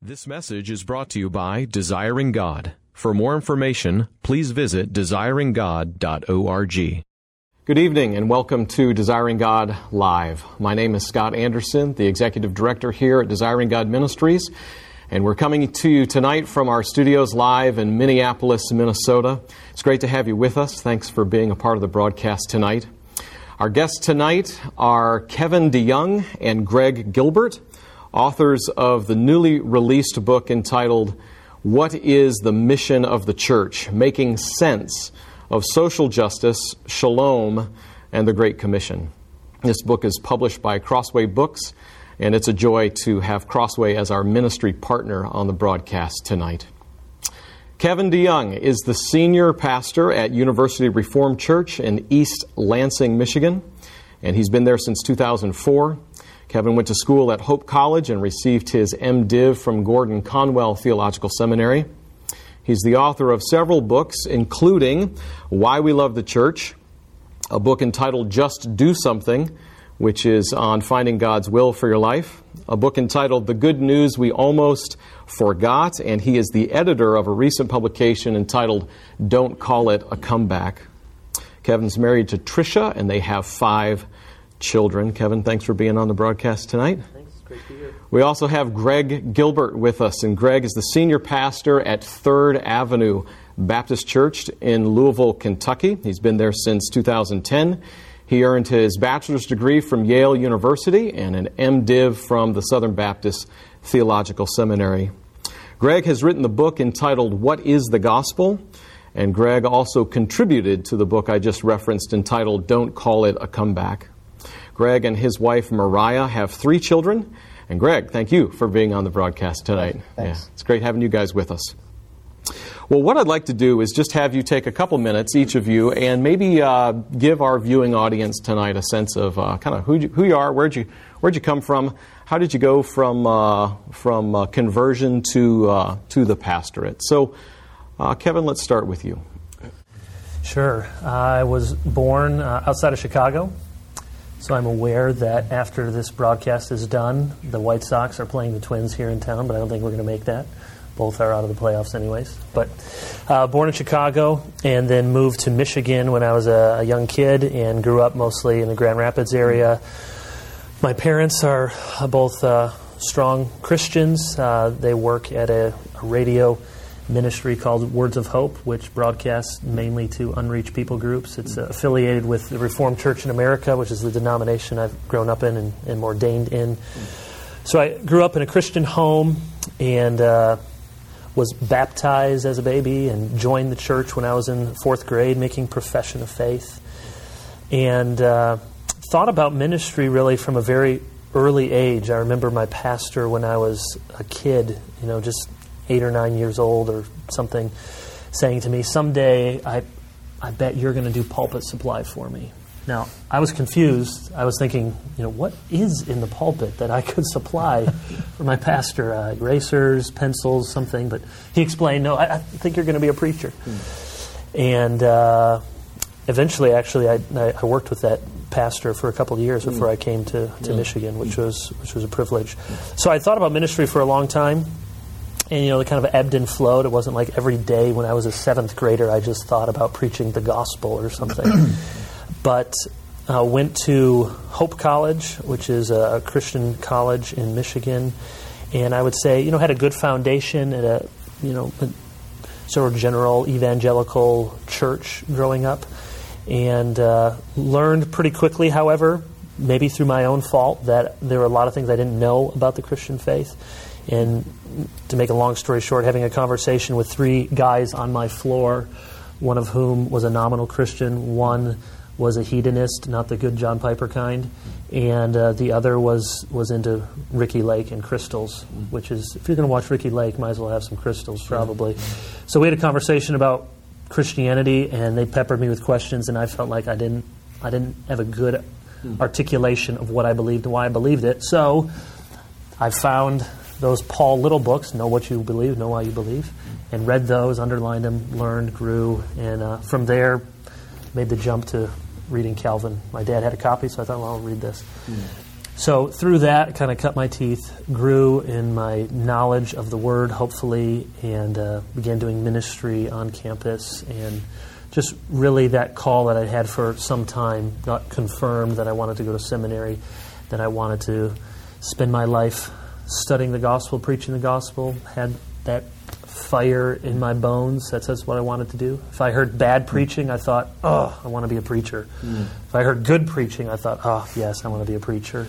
This message is brought to you by Desiring God. For more information, please visit desiringgod.org. Good evening and welcome to Desiring God Live. My name is Scott Anderson, the Executive Director here at Desiring God Ministries, and we're coming to you tonight from our studios live in Minneapolis, Minnesota. It's great to have you with us. Thanks for being a part of the broadcast tonight. Our guests tonight are Kevin DeYoung and Greg Gilbert, authors of the newly released book entitled, What is the Mission of the Church? Making Sense of Social Justice, Shalom, and the Great Commission. This book is published by Crossway Books, and it's a joy to have Crossway as our ministry partner on the broadcast tonight. Kevin DeYoung is the senior pastor at University Reformed Church in East Lansing, Michigan, and he's been there since 2004. Kevin went to school at Hope College and received his MDiv from Gordon Conwell Theological Seminary. He's the author of several books, including Why We Love the Church, a book entitled Just Do Something, which is on finding God's will for your life, a book entitled The Good News We Almost Forgot, and he is the editor of a recent publication entitled Don't Call It a Comeback. Kevin's married to Tricia, and they have 5 children. Kevin, thanks for being on the broadcast tonight. Thanks. It's great to be here. We also have Greg Gilbert with us, and Greg is the senior pastor at 3rd Avenue Baptist Church in Louisville, Kentucky. He's been there since 2010. He earned his bachelor's degree from Yale University and an MDiv from the Southern Baptist Theological Seminary. Greg has written the book entitled What is the Gospel? And Greg also contributed to the book I just referenced entitled Don't Call It a Comeback. Greg and his wife, Mariah, have 3 children. And Greg, thank you for being on the broadcast tonight. Thanks. Yeah, it's great having you guys with us. Well, what I'd like to do is just have you take a couple minutes, each of you, and maybe give our viewing audience tonight a sense of kind of who you are, where'd you come from, how did you go from conversion to the pastorate. So, Kevin, let's start with you. Sure. I was born outside of Chicago, so I'm aware that after this broadcast is done, the White Sox are playing the Twins here in town, but I don't think we're going to make that. Both are out of the playoffs anyways. But born in Chicago and then moved to Michigan when I was a young kid and grew up mostly in the Grand Rapids area. My parents are both strong Christians. They work at a radio ministry called Words of Hope, which broadcasts mainly to unreached people groups. It's affiliated with the Reformed Church in America, which is the denomination I've grown up in and ordained in. So I grew up in a Christian home and was baptized as a baby and joined the church when I was in 4th grade, making profession of faith. And thought about ministry really from a very early age. I remember my pastor when I was a kid, just 8 or 9 years old or something, saying to me, someday I bet you're going to do pulpit supply for me. Now, I was confused. I was thinking, what is in the pulpit that I could supply for my pastor? Erasers, pencils, something. But he explained, no, I think you're going to be a preacher. And eventually, actually, I worked with that pastor for a couple of years before I came to Michigan, which was a privilege. So I thought about ministry for a long time. And, it kind of ebbed and flowed. It wasn't like every day when I was a 7th grader, I just thought about preaching the gospel or something. But went to Hope College, which is a Christian college in Michigan. And I would say, had a good foundation at a sort of general evangelical church growing up. And learned pretty quickly, however, maybe through my own fault, that there were a lot of things I didn't know about the Christian faith. And to make a long story short, having a conversation with 3 guys on my floor, one of whom was a nominal Christian, one was a hedonist, not the good John Piper kind, and the other was into Ricky Lake and crystals, which is, if you're going to watch Ricky Lake, might as well have some crystals probably. So we had a conversation about Christianity, and they peppered me with questions, and I felt like I didn't have a good articulation of what I believed and why I believed it. So I found those Paul Little books, Know What You Believe, Know Why You Believe, and read those, underlined them, learned, grew, and from there made the jump to reading Calvin. My dad had a copy, so I thought, well, I'll read this. So through that, kind of cut my teeth, grew in my knowledge of the Word, hopefully, and began doing ministry on campus. And just really that call that I had for some time got confirmed that I wanted to go to seminary, that I wanted to spend my life studying the gospel, preaching the gospel, had that fire in my bones. That's what I wanted to do. If I heard bad preaching, I thought, oh, I want to be a preacher. If I heard good preaching, I thought, oh, yes, I want to be a preacher.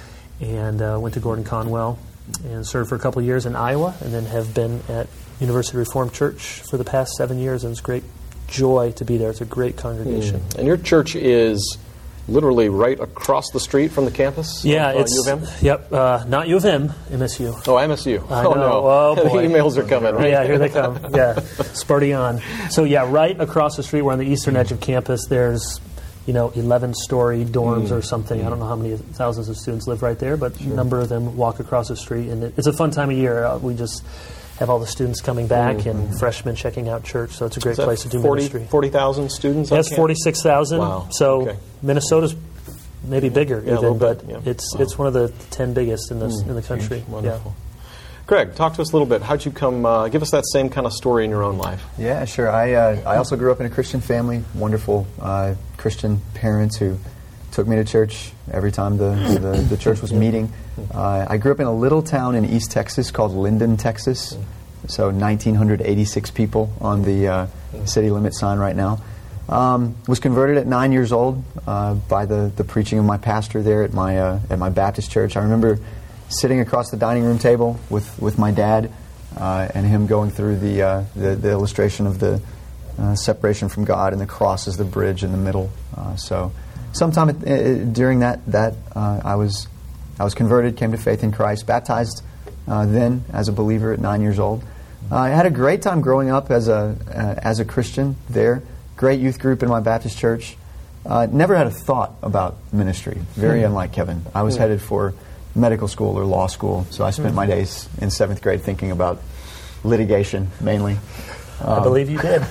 And went to Gordon Conwell and served for a couple of years in Iowa, and then have been at University Reformed Church for the past 7 years, and it's great joy to be there. It's a great congregation. And your church is literally right across the street from the campus? Yeah, of, it's U of M? Yep, not U of M, MSU. Oh, MSU. I Oh, know. no. Oh, The boy. emails are coming, right? Yeah, here they come. Yeah, Sparty on. So yeah, right across the street, we're on the eastern edge of campus. There's 11-story dorms or something. I don't know how many thousands of students live right there, but a number of them walk across the street. And it's a fun time of year. We just have all the students coming back and freshmen checking out church. So it's a great place to do ministry. 40,000 students? Yes, 46,000. Wow. So Okay. Minnesota's maybe bigger Yeah, a even, little but bit, yeah. it's one of the 10 biggest in the country. Wonderful. Greg, talk to us a little bit. How'd you come, give us that same kind of story in your own life. Yeah, sure. I also grew up in a Christian family, wonderful Christian parents who took me to church every time the church was meeting. I grew up in a little town in East Texas called Linden, Texas. So 1,986 people on the city limit sign right now. Was converted at 9 years old by the preaching of my pastor there at my Baptist church. I remember sitting across the dining room table with my dad and him going through the illustration of the separation from God and the cross as the bridge in the middle. So sometime during that I was converted, came to faith in Christ, baptized then as a believer at 9 years old. I had a great time growing up as a Christian there. Great youth group in my Baptist church. Never had a thought about ministry. Very unlike Kevin. I was headed for medical school or law school, so I spent my days in 7th grade thinking about litigation mainly. I believe you did.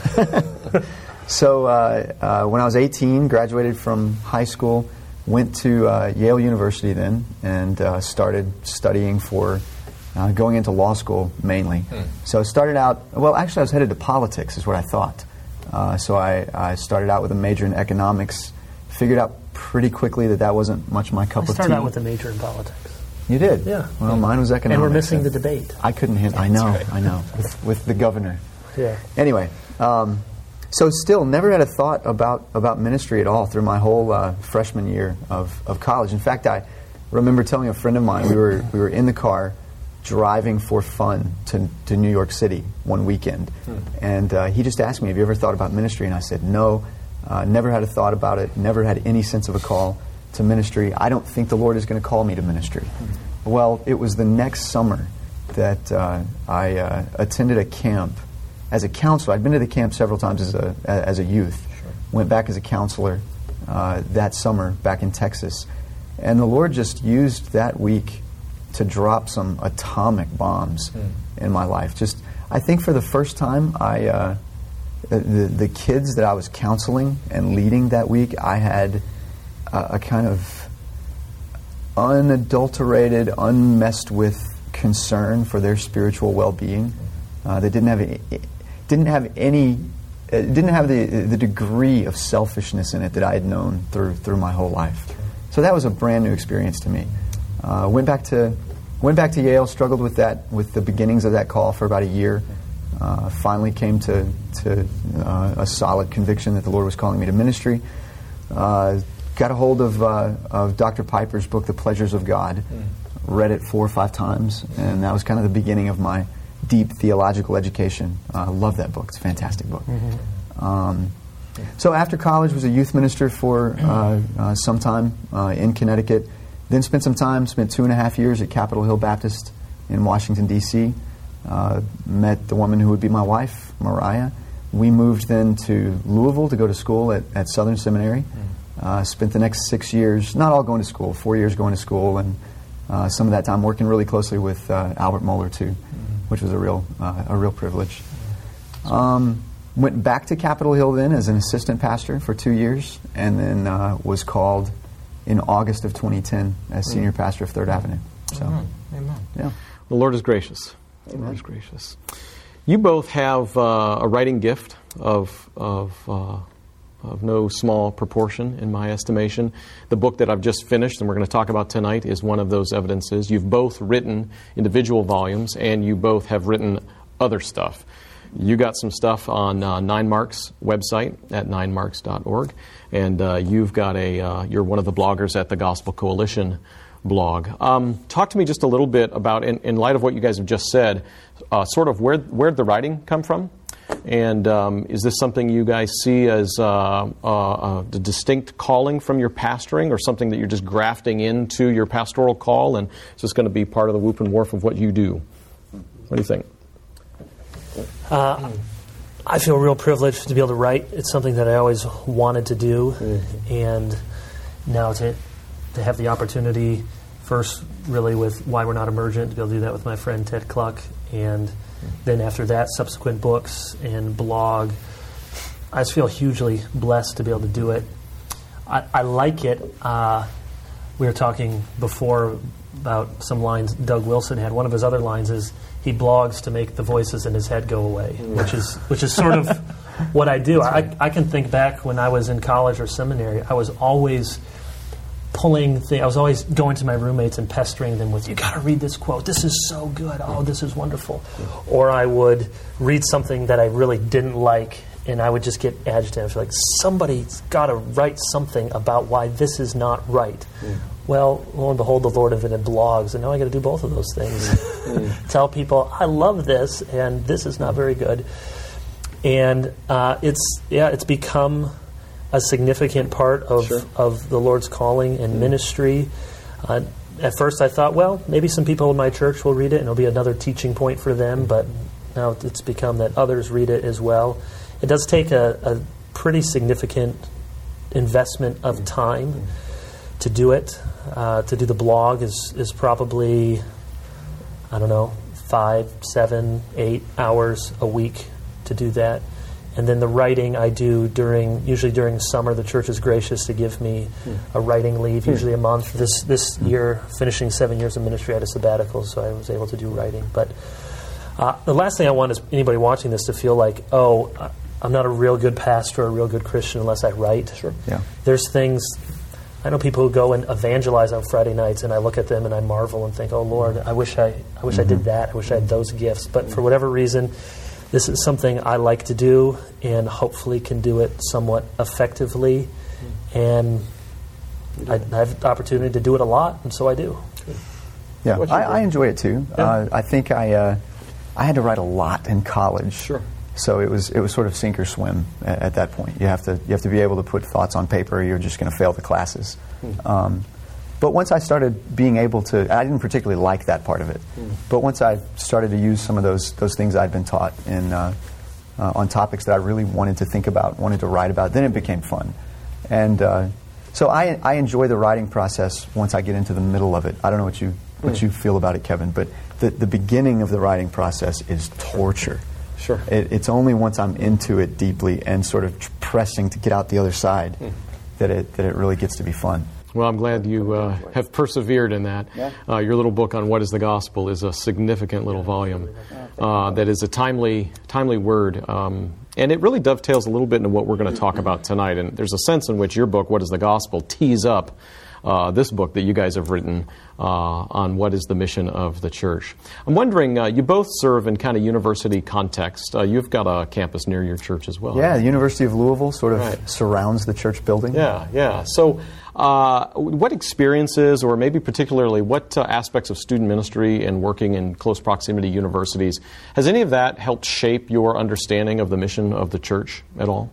So when I was 18, graduated from high school, went to Yale University then, and started studying for going into law school mainly. So I started out, well, actually I was headed to politics is what I thought. So I started out with a major in economics, figured out pretty quickly that wasn't much my cup of tea. I started out with a major in politics. You did? Yeah. Well, mine was economics. And we're missing the debate. I couldn't hit. I know. With the governor. Yeah. Anyway, so still never had a thought about ministry at all through my whole freshman year of college. In fact, I remember telling a friend of mine, we were in the car driving for fun to New York City one weekend. And he just asked me, have you ever thought about ministry? And I said, no, never had a thought about it, never had any sense of a call to ministry. I don't think the Lord is going to call me to ministry. Well, it was the next summer that I attended a camp as a counselor. I'd been to the camp several times as a youth. Went back as a counselor that summer back in Texas. And the Lord just used that week to drop some atomic bombs in my life. Just, I think for the first time, the kids that I was counseling and leading that week, I had a kind of unadulterated, unmessed with concern for their spiritual well-being. They didn't have the degree of selfishness in it that I had known through my whole life. So that was a brand new experience to me. Went back to Yale, struggled with the beginnings of that call for about a year. Finally came to a solid conviction that the Lord was calling me to ministry. Got a hold of Dr. Piper's book, The Pleasures of God. Read it 4 or 5 times, and that was kind of the beginning of my deep theological education. Love that book. It's a fantastic book. So after college, was a youth minister for some time in Connecticut. Then spent 2.5 years at Capitol Hill Baptist in Washington, D.C. Met the woman who would be my wife, Mariah. We moved then to Louisville to go to school at Southern Seminary. Spent the next 6 years, not all going to school, 4 years going to school, and some of that time working really closely with Albert Mohler too, which was a real privilege. Went back to Capitol Hill then as an assistant pastor for 2 years, and then was called in August of 2010 as senior pastor of 3rd Avenue. So, Amen. yeah. The Lord is gracious. The Lord is gracious. You both have a writing gift of no small proportion, in my estimation. The book that I've just finished and we're going to talk about tonight is one of those evidences. You've both written individual volumes, and you both have written other stuff. You got some stuff on Nine Marks website at ninemarks.org, and you've got you're one of the bloggers at the Gospel Coalition blog. Talk to me just a little bit about, in light of what you guys have just said, sort of where'd the writing come from? And is this something you guys see as a distinct calling from your pastoring, or something that you're just grafting into your pastoral call, and it's just going to be part of the whoop and wharf of what you do? What do you think? I feel real privileged to be able to write. It's something that I always wanted to do, and now to have the opportunity, first really with Why We're Not Emergent, to be able to do that with my friend Ted Kluck, and then after that, subsequent books and blog. I just feel hugely blessed to be able to do it. I like it. We were talking before about some lines Doug Wilson had. One of his other lines is he blogs to make the voices in his head go away, which is sort of what I do. I can think back when I was in college or seminary, I was always pulling things. I was always going to my roommates and pestering them with, you got to read this quote. This is so good. Oh, this is wonderful. Or I would read something that I really didn't like, and I would just get agitated. I was like, somebody's got to write something about why this is not right. Well, lo and behold, the Lord invented blogs, and now I got to do both of those things. Tell people, I love this, and this is not very good. And it's become a significant part of the Lord's calling and ministry. At first I thought, well, maybe some people in my church will read it and it'll be another teaching point for them, but now it's become that others read it as well. It does take a pretty significant investment of time to do it. To do the blog is probably, 5, 7, 8 hours a week to do that. And then the writing I do usually during summer. The church is gracious to give me a writing leave, usually a month. This year, finishing 7 years of ministry, I had a sabbatical, so I was able to do writing. But the last thing I want is anybody watching this to feel like, I'm not a real good pastor or a real good Christian unless I write. Sure. Yeah. There's things, I know people who go and evangelize on Friday nights, and I look at them and I marvel and think, oh Lord, I wish I did that. I wish I had those gifts. But for whatever reason, this is something I like to do, and hopefully can do it somewhat effectively. And I have the opportunity to do it a lot, and so I do. Yeah, I enjoy it too. Yeah. I think I had to write a lot in college. Sure. So it was sort of sink or swim at that point. You have to be able to put thoughts on paper, or you're just going to fail the classes. But once I started being able to, I didn't particularly like that part of it. But once I started to use some of those things I'd been taught on topics that I really wanted to think about, wanted to write about, then it became fun. And so I enjoy the writing process once I get into the middle of it. I don't know what you feel about it, Kevin, but the beginning of the writing process is torture. Sure. It's only once I'm into it deeply and sort of pressing to get out the other side that it really gets to be fun. Well, I'm glad you have persevered in that. Yeah. Your little book on what is the gospel is a significant little volume that is a timely word. And it really dovetails a little bit into what we're going to talk about tonight. And there's a sense in which your book, What is the Gospel, tees up this book that you guys have written on what is the mission of the church. I'm wondering, you both serve in kind of university context. You've got a campus near your church as well. Yeah, the University of Louisville sort of surrounds the church building. Yeah. So what experiences, or maybe particularly what aspects of student ministry and working in close proximity universities, has any of that helped shape your understanding of the mission of the church at all?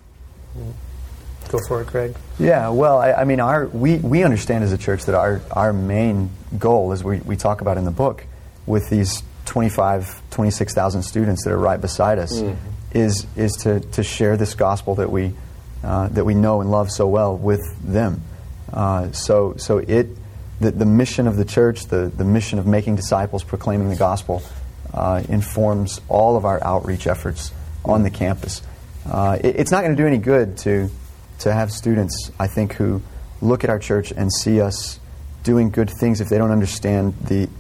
Go for it, Craig. Yeah, well, I mean, we understand as a church that our main goal, as we talk about in the book, with these 26,000 students that are right beside us, is to share this gospel that we know and love so well with them. So the mission of the church, the mission of making disciples, proclaiming the gospel, informs all of our outreach efforts on the campus. It's not going to do any good to have students, I think, who look at our church and see us doing good things if they don't understand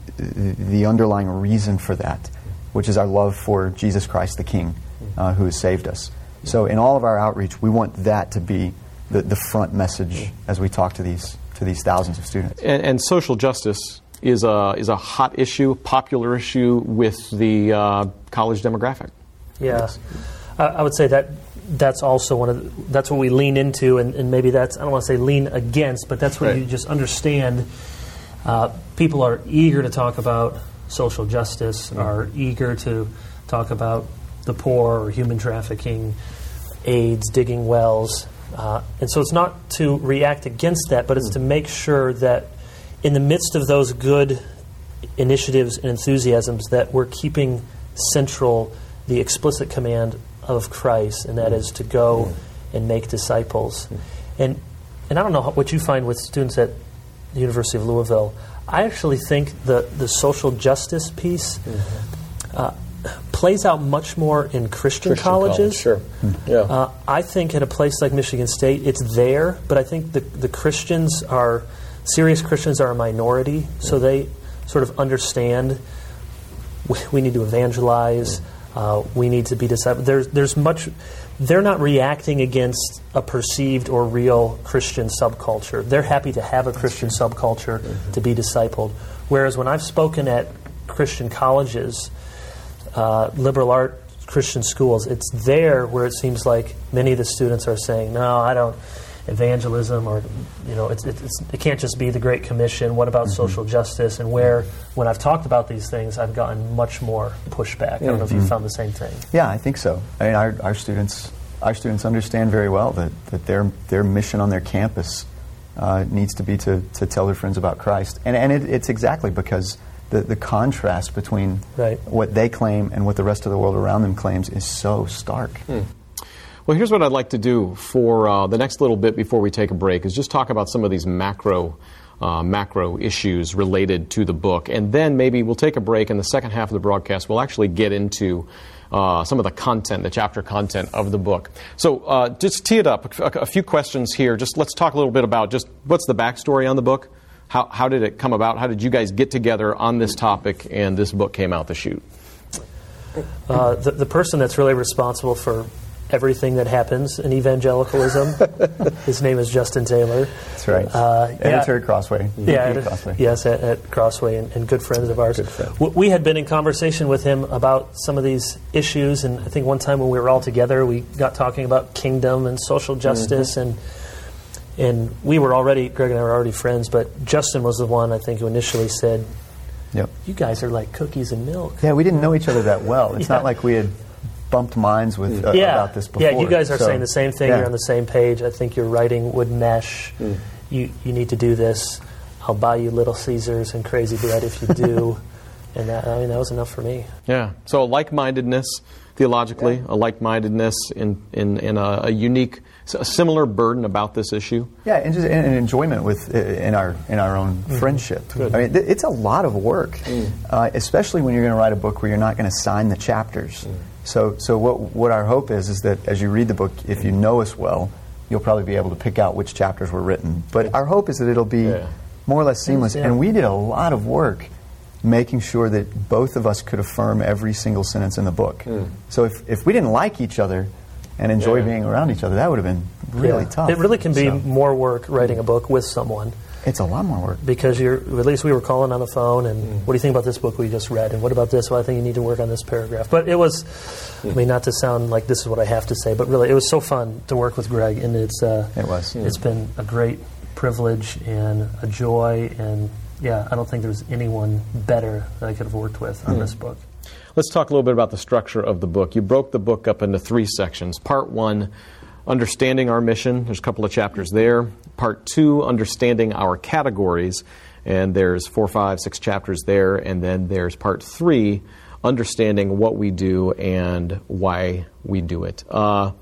the underlying reason for that, which is our love for Jesus Christ the King, who has saved us. So in all of our outreach, we want that to be the front message as we talk to these thousands of students. And social justice is a hot issue, popular issue with the college demographic. Yeah, I would say that's also that's what we lean into, and maybe that's, I don't want to say lean against, but that's what you just understand. People are eager to talk about social justice, are eager to talk about the poor or human trafficking, AIDS, digging wells. And so it's not to react against that, but it's to make sure that in the midst of those good initiatives and enthusiasms that we're keeping central the explicit command of Christ, and that is to go and make disciples. And I don't know what you find with students at the University of Louisville. I actually think the social justice piece plays out much more in Christian colleges. Sure. Yeah. I think at a place like Michigan State, it's there, but I think the Christians serious Christians are a minority, so they sort of understand we need to evangelize, we need to be disciples. There's much. They're not reacting against a perceived or real Christian subculture. They're happy to have a Christian subculture to be discipled. Whereas when I've spoken at Christian colleges, liberal art Christian schools, it's there where it seems like many of the students are saying, no, I don't, evangelism, or it can't just be the Great Commission. What about social justice? And when I've talked about these things, I've gotten much more pushback. I don't know if you found the same thing. Yeah, I think so. I mean, our students understand very well that their mission on their campus needs to be to tell their friends about Christ, and it's exactly because the contrast between what they claim and what the rest of the world around them claims is so stark. Well, here's what I'd like to do for the next little bit before we take a break, is just talk about some of these macro issues related to the book. And then maybe we'll take a break. In the second half of the broadcast, we'll actually get into some of the content, the chapter content of the book. So just tee it up, a few questions here. Just let's talk a little bit about just what's the backstory on the book? How did it come about? How did you guys get together on this topic and this book came out the chute? The person that's really responsible for everything that happens in evangelicalism, his name is Justin Taylor. That's right. Editor at Crossway. Crossway. Yes, at Crossway, and good friends of ours. We had been in conversation with him about some of these issues, and I think one time when we were all together, we got talking about kingdom and social justice, and we were already, Greg and I were already friends, but Justin was the one, I think, who initially said, you guys are like cookies and milk. Yeah, we didn't know each other that well. It's not like we had bumped minds with about this before. Yeah, you guys are saying the same thing. You're on the same page. I think your writing would mesh. You need to do this. I'll buy you Little Caesars and Crazy Bread if you do. And that was enough for me. Yeah. So a like-mindedness theologically, a like-mindedness in a unique, a similar burden about this issue. Yeah, and just an enjoyment in our own friendship. Good. I mean, it's a lot of work, especially when you're going to write a book where you're not going to sign the chapters. So what our hope is that as you read the book, if you know us well, you'll probably be able to pick out which chapters were written. But our hope is that it'll be more or less seamless. And we did a lot of work making sure that both of us could affirm every single sentence in the book. So if we didn't like each other and enjoy being around each other, that would have been really tough. It really can be more work writing a book with someone. It's a lot more work. Because at least we were calling on the phone and what do you think about this book we just read? And what about this? Well, I think you need to work on this paragraph. But it was, I mean, not to sound like this is what I have to say, but really it was so fun to work with Greg, and it was. It's been a great privilege and a joy, and I don't think there's anyone better that I could have worked with on this book. Let's talk a little bit about the structure of the book. You broke the book up into 3 sections. Part 1, understanding our mission. There's a couple of chapters there. Part 2, understanding our categories. And there's 4, 5, 6 chapters there. And then there's Part 3, understanding what we do and why we do it.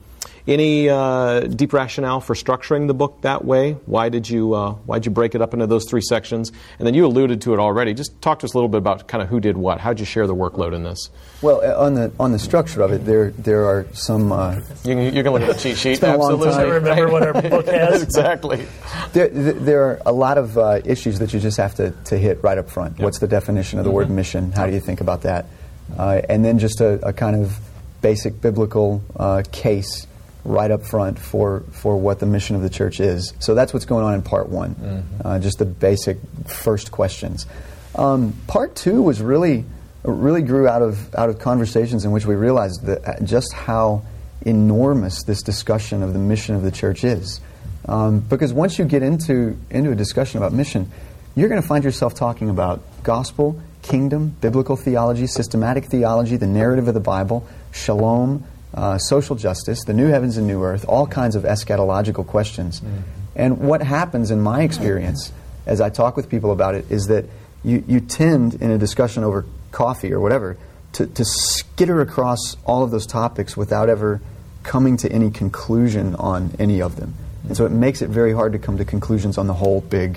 Any deep rationale for structuring the book that way? Why'd you break it up into those 3 sections? And then you alluded to it already. Just talk to us a little bit about kind of who did what. How'd you share the workload in this? Well, on the structure of it, there are some. You can look at the cheat sheet. It's been a long time. I remember what our book has. Exactly. There are a lot of issues that you just have to hit right up front. Yep. What's the definition of the word mission? How do you think about that? And then just a kind of basic biblical case right up front for what the mission of the church is. So that's what's going on in part 1, just the basic first questions. Part 2 was really grew out of conversations in which we realized that just how enormous this discussion of the mission of the church is. Because once you get into a discussion about mission, you're going to find yourself talking about gospel, kingdom, biblical theology, systematic theology, the narrative of the Bible, shalom, social justice, the new heavens and new earth, all kinds of eschatological questions. And what happens in my experience as I talk with people about it is that you tend, in a discussion over coffee or whatever, to skitter across all of those topics without ever coming to any conclusion on any of them. And so it makes it very hard to come to conclusions on the whole big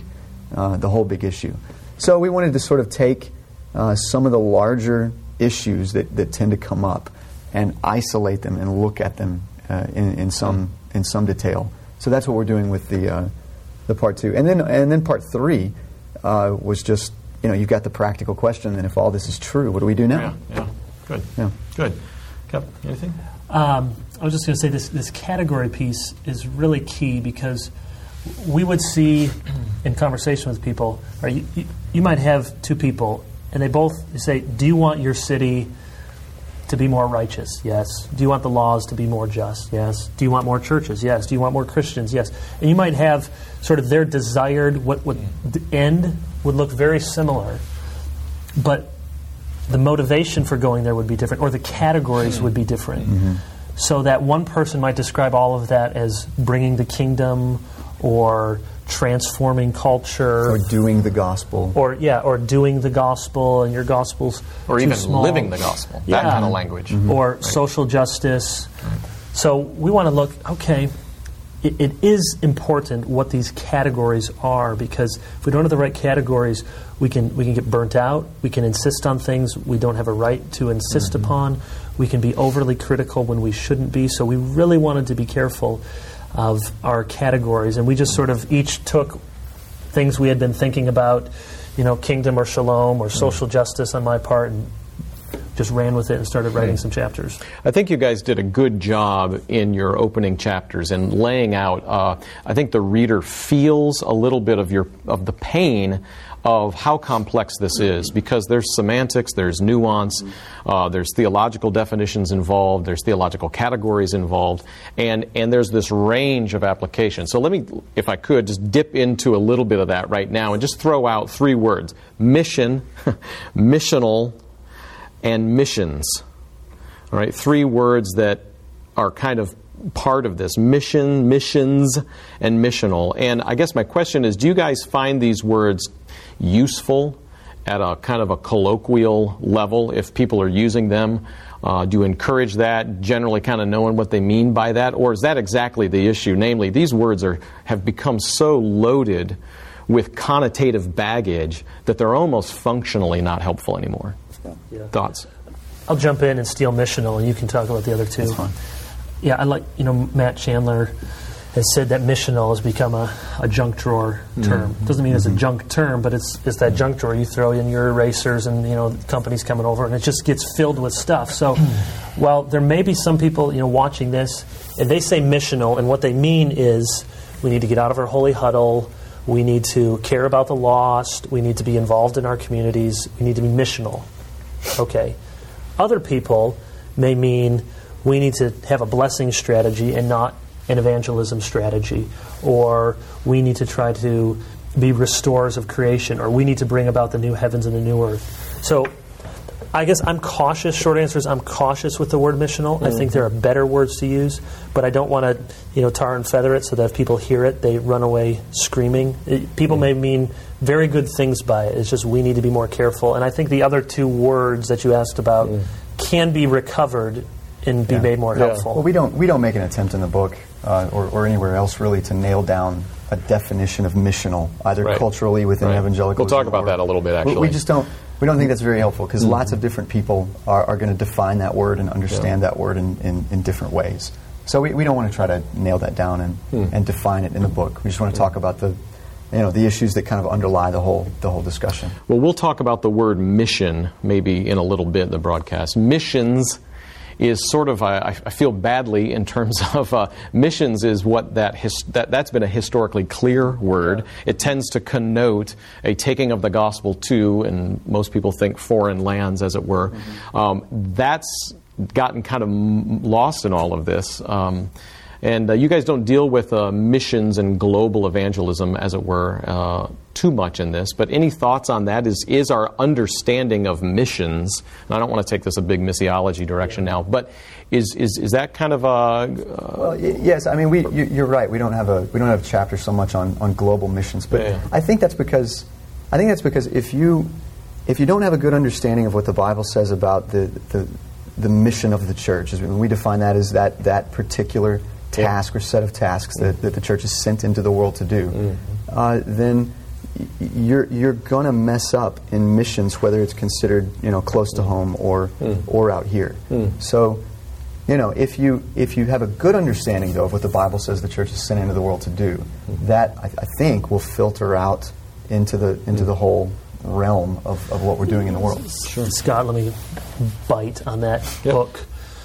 issue. So we wanted to sort of take some of the larger issues that tend to come up and isolate them and look at them in some detail. So that's what we're doing with the part 2, and then part 3 was just you've got the practical question. And if all this is true, what do we do now? Yeah. Good. Yeah. Good. Kev, anything? I was just going to say this category piece is really key because we would see in conversation with people, or you might have 2 people, and they both say, do you want your city to be more righteous? Yes. Do you want the laws to be more just? Yes. Do you want more churches? Yes. Do you want more Christians? Yes. And you might have sort of their desired, what would the end would look very similar, but the motivation for going there would be different, or the categories would be different. So that one person might describe all of that as bringing the kingdom, or transforming culture, or doing the gospel, or doing the gospel, and your gospel's or too even small. Living the gospel, that kind of language, or social justice. So we want to look. Okay, it is important what these categories are, because if we don't have the right categories, we can get burnt out. We can insist on things we don't have a right to insist upon. We can be overly critical when we shouldn't be. So we really wanted to be careful of our categories, and we just sort of each took things we had been thinking about, kingdom or shalom or social justice on my part, and just ran with it and started writing some chapters. I think you guys did a good job in your opening chapters in laying out. I think the reader feels a little bit of the pain of how complex this is, because there's semantics, there's nuance, there's theological definitions involved, there's theological categories involved, and there's this range of application. So let me, if I could, just dip into a little bit of that right now and just throw out 3 words: mission, missional, and missions. All right, 3 words that are kind of part of this: mission, missions, and missional. And I guess my question is, do you guys find these words useful at a kind of a colloquial level if people are using them? Do you encourage that, generally kind of knowing what they mean by that? Or is that exactly the issue? Namely, these words have become so loaded with connotative baggage that they're almost functionally not helpful anymore. Yeah. Thoughts? I'll jump in and steal missional, and you can talk about the other 2. That's fine. Yeah, I like, Matt Chandler has said that missional has become a junk drawer term. Doesn't mean it's a junk term, but it's that junk drawer you throw in your erasers and, companies coming over, and it just gets filled with stuff. So while there may be some people, watching this, and they say missional, and what they mean is we need to get out of our holy huddle, we need to care about the lost, we need to be involved in our communities, we need to be missional. Okay. Other people may mean we need to have a blessing strategy and not an evangelism strategy, or we need to try to be restorers of creation, or we need to bring about the new heavens and the new earth. So I guess I'm cautious. Short answer is I'm cautious with the word missional. I think there are better words to use, but I don't want to tar and feather it so that if people hear it, they run away screaming. People may mean very good things by it. It's just we need to be more careful. And I think the other 2 words that you asked about can be recovered and be made more helpful. Well, we don't make an attempt in the book or anywhere else really to nail down a definition of missional, either culturally within evangelicalism. We'll talk about that a little bit, actually. We just don't. We don't think that's very helpful because lots of different people are going to define that word and understand that word in different ways. So we don't want to try to nail that down and define it in the book. We just want to talk about the issues that kind of underlie the whole discussion. Well, we'll talk about the word mission maybe in a little bit in the broadcast. Missions is sort of, I feel badly in terms of missions is what that's been a historically clear word. It tends to connote a taking of the gospel to, and most people think foreign lands, as it were. That's gotten kind of lost in all of this. And you guys don't deal with missions and global evangelism, as it were, too much in this. But any thoughts on that? Is our understanding of missions, and I don't want to take this a big missiology direction now, but is that kind of a... Well, yes. I mean, you're right. We don't have a chapter so much on global missions, but I think that's because if you don't have a good understanding of what the Bible says about the mission of the church, we define that as that particular task or set of tasks that the church is sent into the world to do, then you're going to mess up in missions, whether it's considered close to home or out here. So, if you have a good understanding though of what the Bible says the church is sent into the world to do, that I think will filter out into the whole realm of what we're doing in the world. Sure. Scott, let me bite on that hook.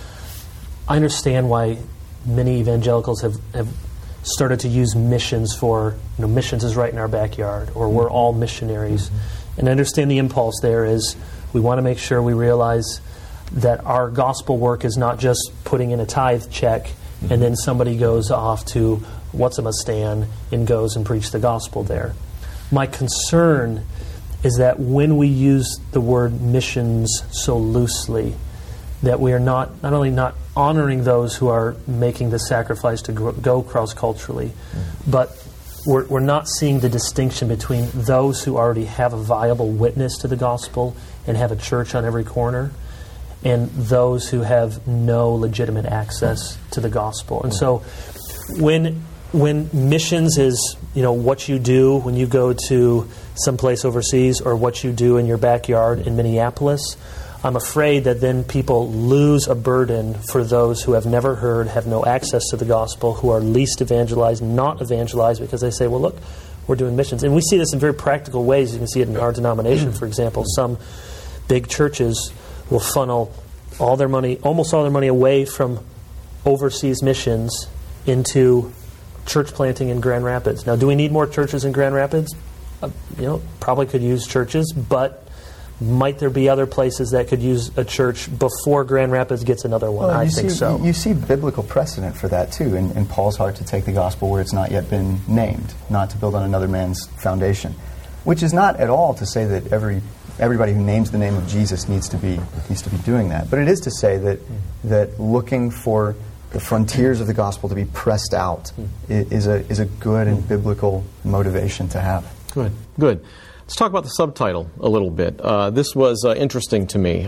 I understand why many evangelicals have started to use missions for, missions is right in our backyard, or we're all missionaries. And I understand the impulse there is we want to make sure we realize that our gospel work is not just putting in a tithe check and then somebody goes off to What's-a-Mustan and goes and preach the gospel there. My concern is that when we use the word missions so loosely, that we are not only not honoring those who are making the sacrifice to go cross-culturally, but we're not seeing the distinction between those who already have a viable witness to the gospel and have a church on every corner, and those who have no legitimate access to the gospel. And so when missions is, what you do when you go to someplace overseas or what you do in your backyard in Minneapolis, I'm afraid that then people lose a burden for those who have never heard, have no access to the gospel, who are least evangelized, not evangelized, because they say, well, look, we're doing missions. And we see this in very practical ways. You can see it in our denomination, for example. Some big churches will funnel all their money, almost all their money away from overseas missions into church planting in Grand Rapids. Now, do we need more churches in Grand Rapids? Probably could use churches, but might there be other places that could use a church before Grand Rapids gets another one? I think so. You see biblical precedent for that, too, in Paul's heart to take the gospel where it's not yet been named, not to build on another man's foundation, which is not at all to say that everybody who names the name of Jesus needs to be doing that. But it is to say that looking for the frontiers of the gospel to be pressed out is a good and biblical motivation to have. Good. Let's talk about the subtitle a little bit. This was interesting to me.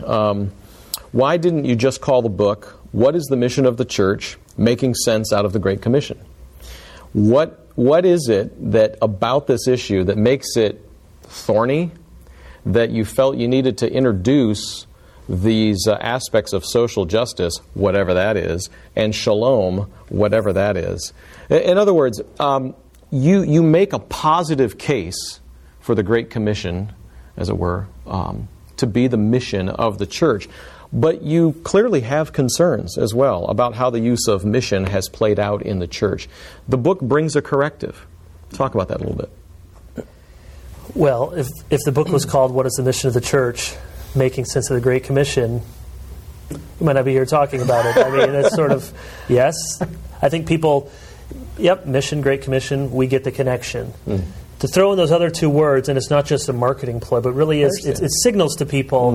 Why didn't you just call the book, What is the Mission of the Church? Making Sense Out of the Great Commission? What is it that about this issue that makes it thorny, that you felt you needed to introduce these aspects of social justice, whatever that is, and shalom, whatever that is? In other words, you make a positive case for the Great Commission, as it were, to be the mission of the church. But you clearly have concerns as well about how the use of mission has played out in the church. The book brings a corrective. Talk about that a little bit. Well, if the book was called What is the Mission of the Church? Making Sense of the Great Commission, we might not be here talking about it. I mean, it's sort of, yes. I think people, mission, Great Commission, we get the connection. To throw in those other two words, and it's not just a marketing ploy, but really it signals to people,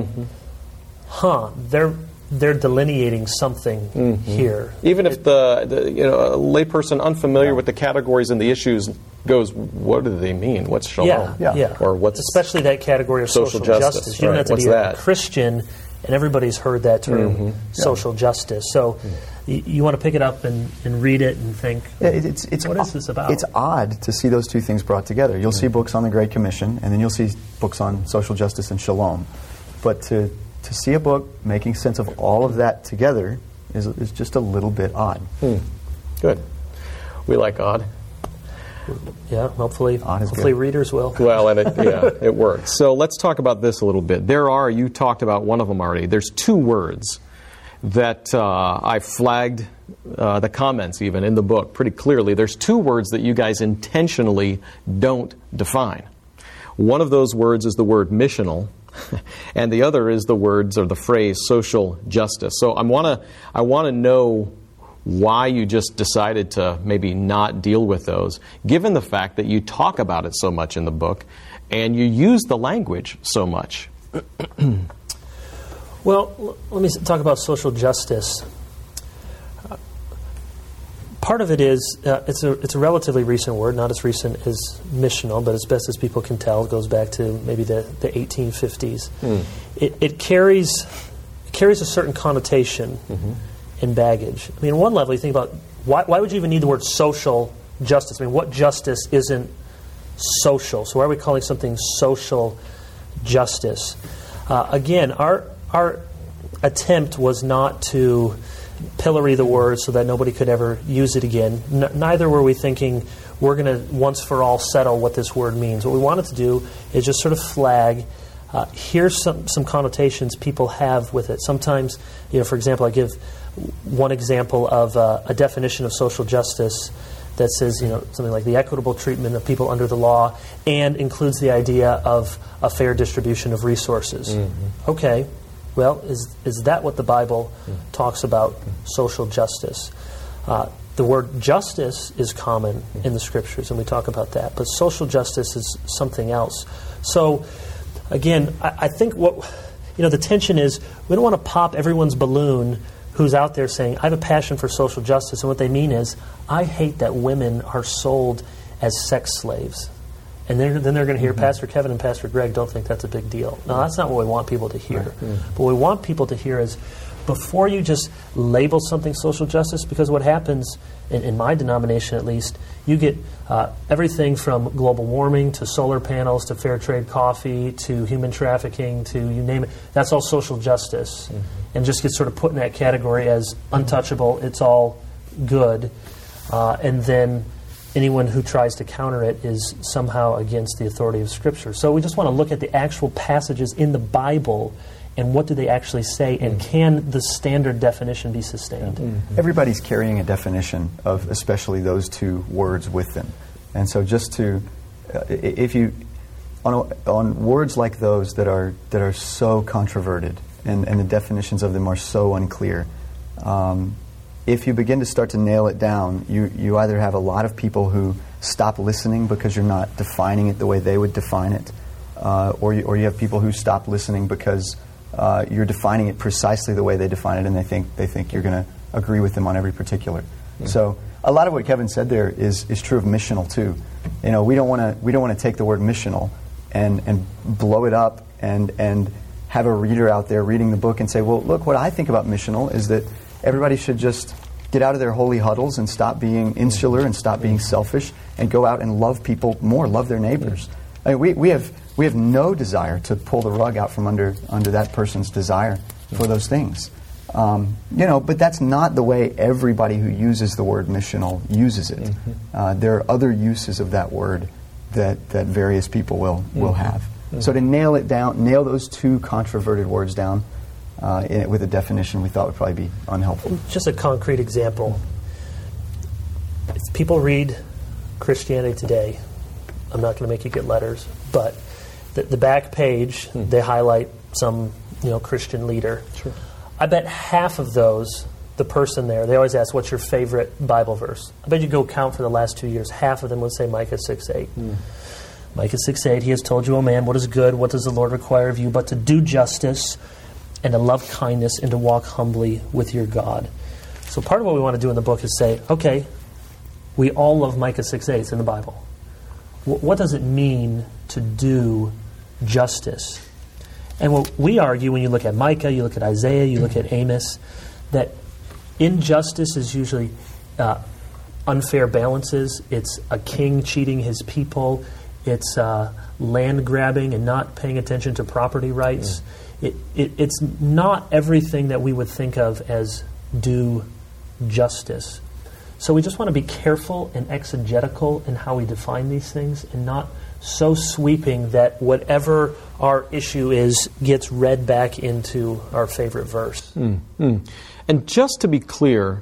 they're delineating something here. Even if the a layperson unfamiliar with the categories and the issues goes, what do they mean? What's shalom? Yeah. Or what's especially that category of social justice. You don't have to be a Christian And everybody's heard that term, social justice. So you want to pick it up and read it and think, what is this about? It's odd to see those two things brought together. You'll see books on the Great Commission, and then you'll see books on social justice and shalom. But to see a book making sense of all of that together is just a little bit odd. Good. We like odd. Yeah, hopefully readers will. Well, and it works. So let's talk about this a little bit. You talked about one of them already. There's two words that I flagged the comments even in the book pretty clearly. There's two words that you guys intentionally don't define. One of those words is the word missional, and the other is the words or the phrase social justice. So I want to know why you just decided to maybe not deal with those, given the fact that you talk about it so much in the book and you use the language so much. Well, let me talk about social justice. Part of it is, it's a relatively recent word, not as recent as missional, but as best as people can tell, it goes back to maybe the 1850s. It carries a certain connotation and baggage. I mean, on one level, you think about why would you even need the word social justice? I mean, what justice isn't social? So why are we calling something social justice? Again, our attempt was not to pillory the word so that nobody could ever use it again. Neither were we thinking we're going to once for all settle what this word means. What we wanted to do is just sort of flag, here's some connotations people have with it. Sometimes, for example, I give one example of a definition of social justice that says, something like the equitable treatment of people under the law and includes the idea of a fair distribution of resources. Okay, well, is that what the Bible talks about social justice? The word justice is common in the Scriptures, and we talk about that, but social justice is something else. So, again, I think the tension is we don't want to pop everyone's balloon who's out there saying, I have a passion for social justice, and what they mean is, I hate that women are sold as sex slaves. And then they're going to hear Pastor Kevin and Pastor Greg don't think that's a big deal. No, that's not what we want people to hear. But what we want people to hear is, before you just label something social justice, because what happens, in my denomination at least, you get everything from global warming to solar panels to fair trade coffee to human trafficking to you name it. That's all social justice. And just gets sort of put in that category as untouchable, it's all good. And then anyone who tries to counter it is somehow against the authority of Scripture. So we just want to look at the actual passages in the Bible and what do they actually say, and can the standard definition be sustained? Everybody's carrying a definition of especially those two words with them. And so just to, if you, on words like those that are so controverted and the definitions of them are so unclear, if you begin to start to nail it down, you either have a lot of people who stop listening because you're not defining it the way they would define it, or you have people who stop listening because you're defining it precisely the way they define it, and they think you're going to agree with them on every particular. So a lot of what Kevin said there is true of missional too. We don't want to take the word missional and blow it up and have a reader out there reading the book and say, well, look, what I think about missional is that everybody should just get out of their holy huddles and stop being insular and stop being selfish and go out and love people more, love their neighbors. I mean, we have no desire to pull the rug out from under that person's desire for those things. But that's not the way everybody who uses the word missional uses it. There are other uses of that word that various people will have. So to nail it down, nail those two controverted words down with a definition we thought would probably be unhelpful. Just a concrete example. If people read Christianity Today, I'm not going to make you get letters, but the back page, they highlight some Christian leader. Sure. I bet half of those, the person there, they always ask, what's your favorite Bible verse? I bet you go count for the last 2 years, half of them would say Micah 6:8. Micah 6:8, he has told you, O man, what is good, what does the Lord require of you, but to do justice and to love kindness and to walk humbly with your God. So part of what we want to do in the book is say, okay, we all love Micah 6:8, it's in the Bible. What does it mean to do justice? And what we argue, when you look at Micah, you look at Isaiah, you look at Amos, that injustice is usually unfair balances. It's a king cheating his people. It's land grabbing and not paying attention to property rights. It's not everything that we would think of as due justice. So we just want to be careful and exegetical in how we define these things, and not so sweeping that whatever our issue is gets read back into our favorite verse. And just to be clear,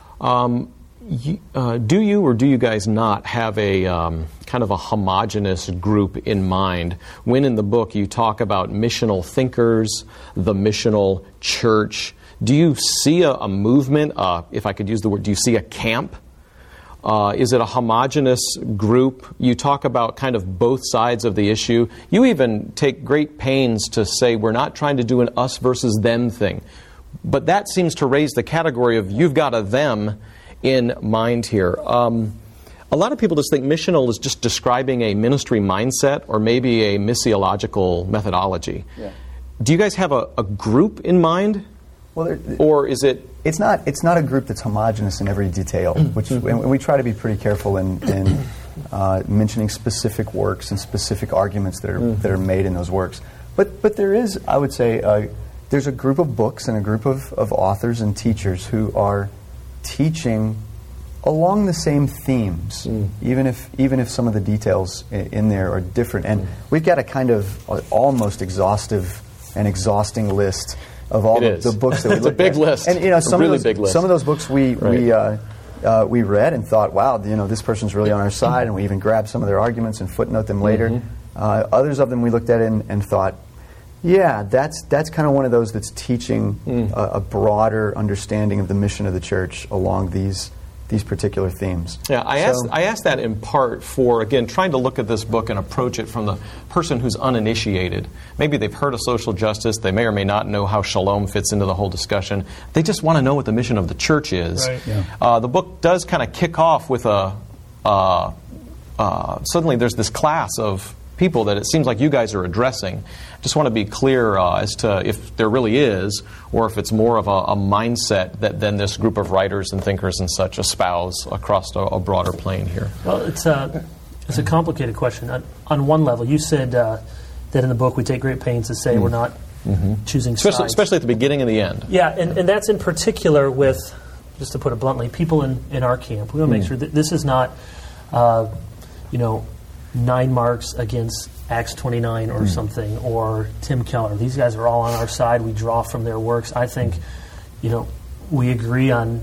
do you or do you guys not have a kind of a homogenous group in mind when in the book you talk about missional thinkers, the missional church? Do you see a movement, if I could use the word, do you see a camp? Is it a homogenous group? You talk about kind of both sides of the issue. You even take great pains to say we're not trying to do an us versus them thing. But that seems to raise the category of you've got a them in mind here. A lot of people just think missional is just describing a ministry mindset or maybe a missiological methodology. Yeah. Do you guys have a group in mind? Well, or is it... It's not a group that's homogenous in every detail, which and we try to be pretty careful in mentioning specific works and specific arguments that are made in those works. But there is, I would say, there's a group of books and a group of authors and teachers who are teaching along the same themes, even if some of the details in there are different. And we've got a kind of almost exhaustive and exhausting list of all the books that we looked at. It's a big list. And some of those books we read and thought, wow, this person's really on our side, and we even grabbed some of their arguments and footnote them later. Others of them we looked at and thought, yeah, that's kind of one of those that's teaching a broader understanding of the mission of the church along these particular themes. Yeah, I asked that in part for, again, trying to look at this book and approach it from the person who's uninitiated. Maybe they've heard of social justice. They may or may not know how shalom fits into the whole discussion. They just want to know what the mission of the church is. Right. Yeah. The book does kind of kick off with suddenly there's this class of people that it seems like you guys are addressing. Just want to be clear as to if there really is, or if it's more of a mindset that then this group of writers and thinkers and such espouse across a broader plane here. Well, it's a complicated question. On one level, you said that in the book we take great pains to say we're not choosing sides. Especially at the beginning and the end. Yeah, and that's in particular with, just to put it bluntly, people in our camp. We want to make sure that this is not, 9 marks against Acts 29 or something, or Tim Keller. These guys are all on our side. We draw from their works. I think, we agree on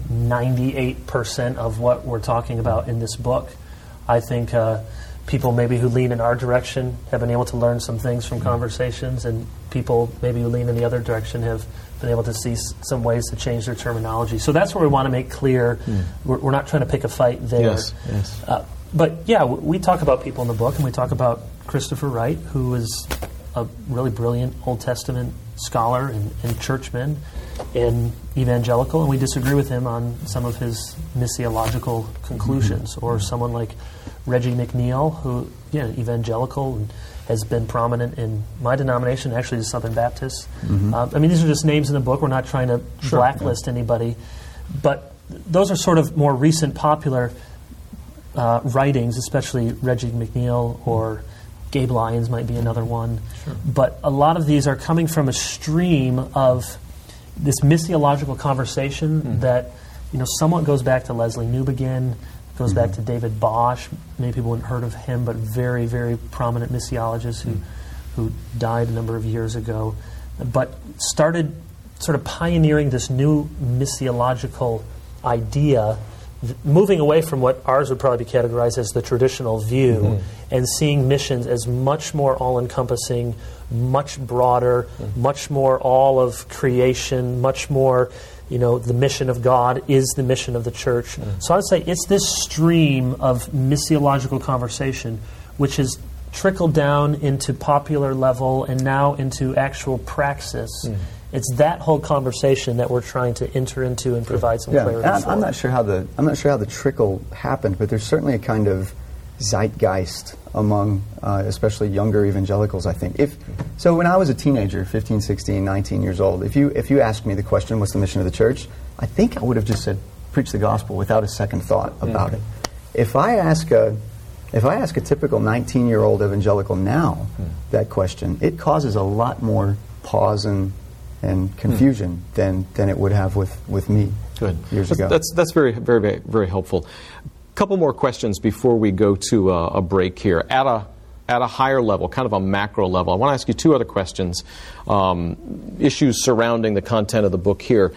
98% of what we're talking about in this book. I think people maybe who lean in our direction have been able to learn some things from conversations, and people maybe who lean in the other direction have been able to see some ways to change their terminology. So that's where we want to make clear we're not trying to pick a fight there. Yes. But yeah, we talk about people in the book, and we talk about Christopher Wright, who is a really brilliant Old Testament scholar and churchman and evangelical, and we disagree with him on some of his missiological conclusions. Or someone like Reggie McNeil, who, evangelical and has been prominent in my denomination, actually the Southern Baptists. These are just names in the book. We're not trying to blacklist anybody. But those are sort of more recent popular writings, especially Reggie McNeil or Gabe Lyons might be another one. Sure. But a lot of these are coming from a stream of this missiological conversation that somewhat goes back to Leslie Newbegin, goes back to David Bosch. Many people wouldn't heard of him, but very, very prominent missiologist who died a number of years ago, but started sort of pioneering this new missiological idea, moving away from what ours would probably be categorized as the traditional view, and seeing missions as much more all-encompassing, much broader, much more all of creation, much more, the mission of God is the mission of the church. So I would say it's this stream of missiological conversation which has trickled down into popular level and now into actual praxis. It's that whole conversation that we're trying to enter into and provide some clarity for. I'm not sure how the trickle happened, but there's certainly a kind of zeitgeist among especially younger evangelicals, I think. So when I was a teenager, 15, 16, 19 years old, if you asked me the question, what's the mission of the church, I think I would have just said, preach the gospel without a second thought about it. If I ask a typical 19-year-old evangelical now that question, it causes a lot more pause and confusion than it would have with me years ago. That's very, very, very helpful. A couple more questions before we go to a break here. At a higher level, kind of a macro level, I want to ask you two other questions, issues surrounding the content of the book here.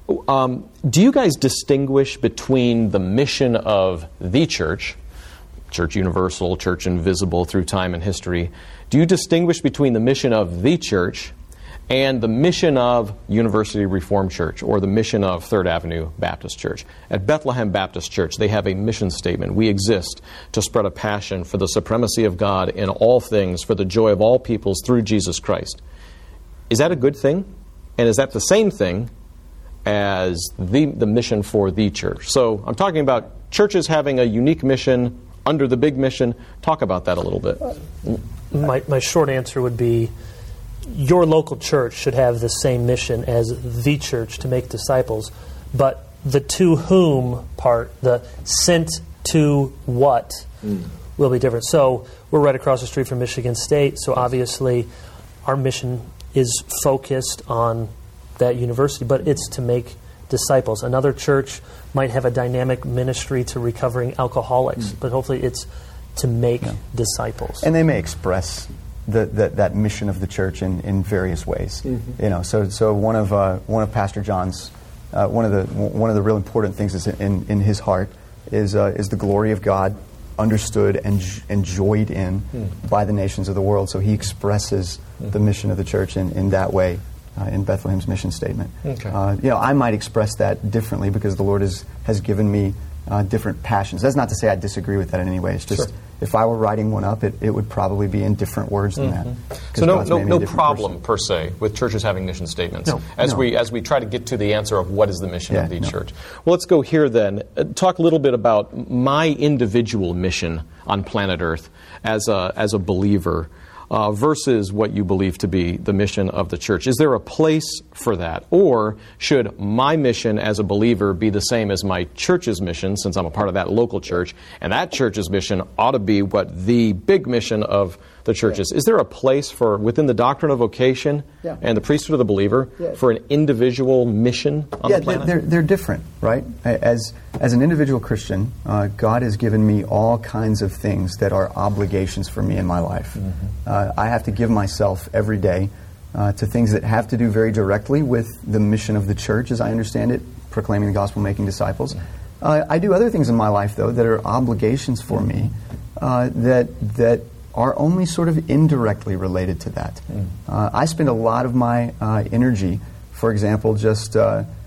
Do you guys distinguish between the mission of the church, Church Universal, Church Invisible through time and history? Do you distinguish between the mission of the church and the mission of University Reformed Church or the mission of Third Avenue Baptist Church? At Bethlehem Baptist Church, they have a mission statement. We exist to spread a passion for the supremacy of God in all things, for the joy of all peoples through Jesus Christ. Is that a good thing? And is that the same thing as the mission for the church? So I'm talking about churches having a unique mission under the big mission. Talk about that a little bit. My short answer would be your local church should have the same mission as the church to make disciples, but the to whom part, the sent to what, will be different. So we're right across the street from Michigan State, so obviously our mission is focused on that university, but it's to make disciples. Another church might have a dynamic ministry to recovering alcoholics, but hopefully it's to make disciples. And they may express that mission of the church in various ways. So one of Pastor John's one of the real important things is in his heart is the glory of God understood and enjoyed in by the nations of the world. So he expresses the mission of the church in that way. In Bethlehem's mission statement. Okay. I might express that differently because the Lord has given me different passions. That's not to say I disagree with that in any way. It's just if I were writing one up, it would probably be in different words than that. So no problem per se with churches having mission statements as we try to get to the answer of what is the mission of the church. Well, let's go here then. Talk a little bit about my individual mission on planet Earth as a believer. Versus what you believe to be the mission of the church. Is there a place for that? Or should my mission as a believer be the same as my church's mission, since I'm a part of that local church, and that church's mission ought to be what the big mission of the church is? Is there a place for, within the doctrine of vocation and the priesthood of the believer, for an individual mission on the planet? They're different, right? As an individual Christian, God has given me all kinds of things that are obligations for me in my life. I have to give myself every day to things that have to do very directly with the mission of the church, as I understand it, proclaiming the gospel, making disciples. I do other things in my life, though, that are obligations for me that are only sort of indirectly related to that. I spend a lot of my energy, for example, just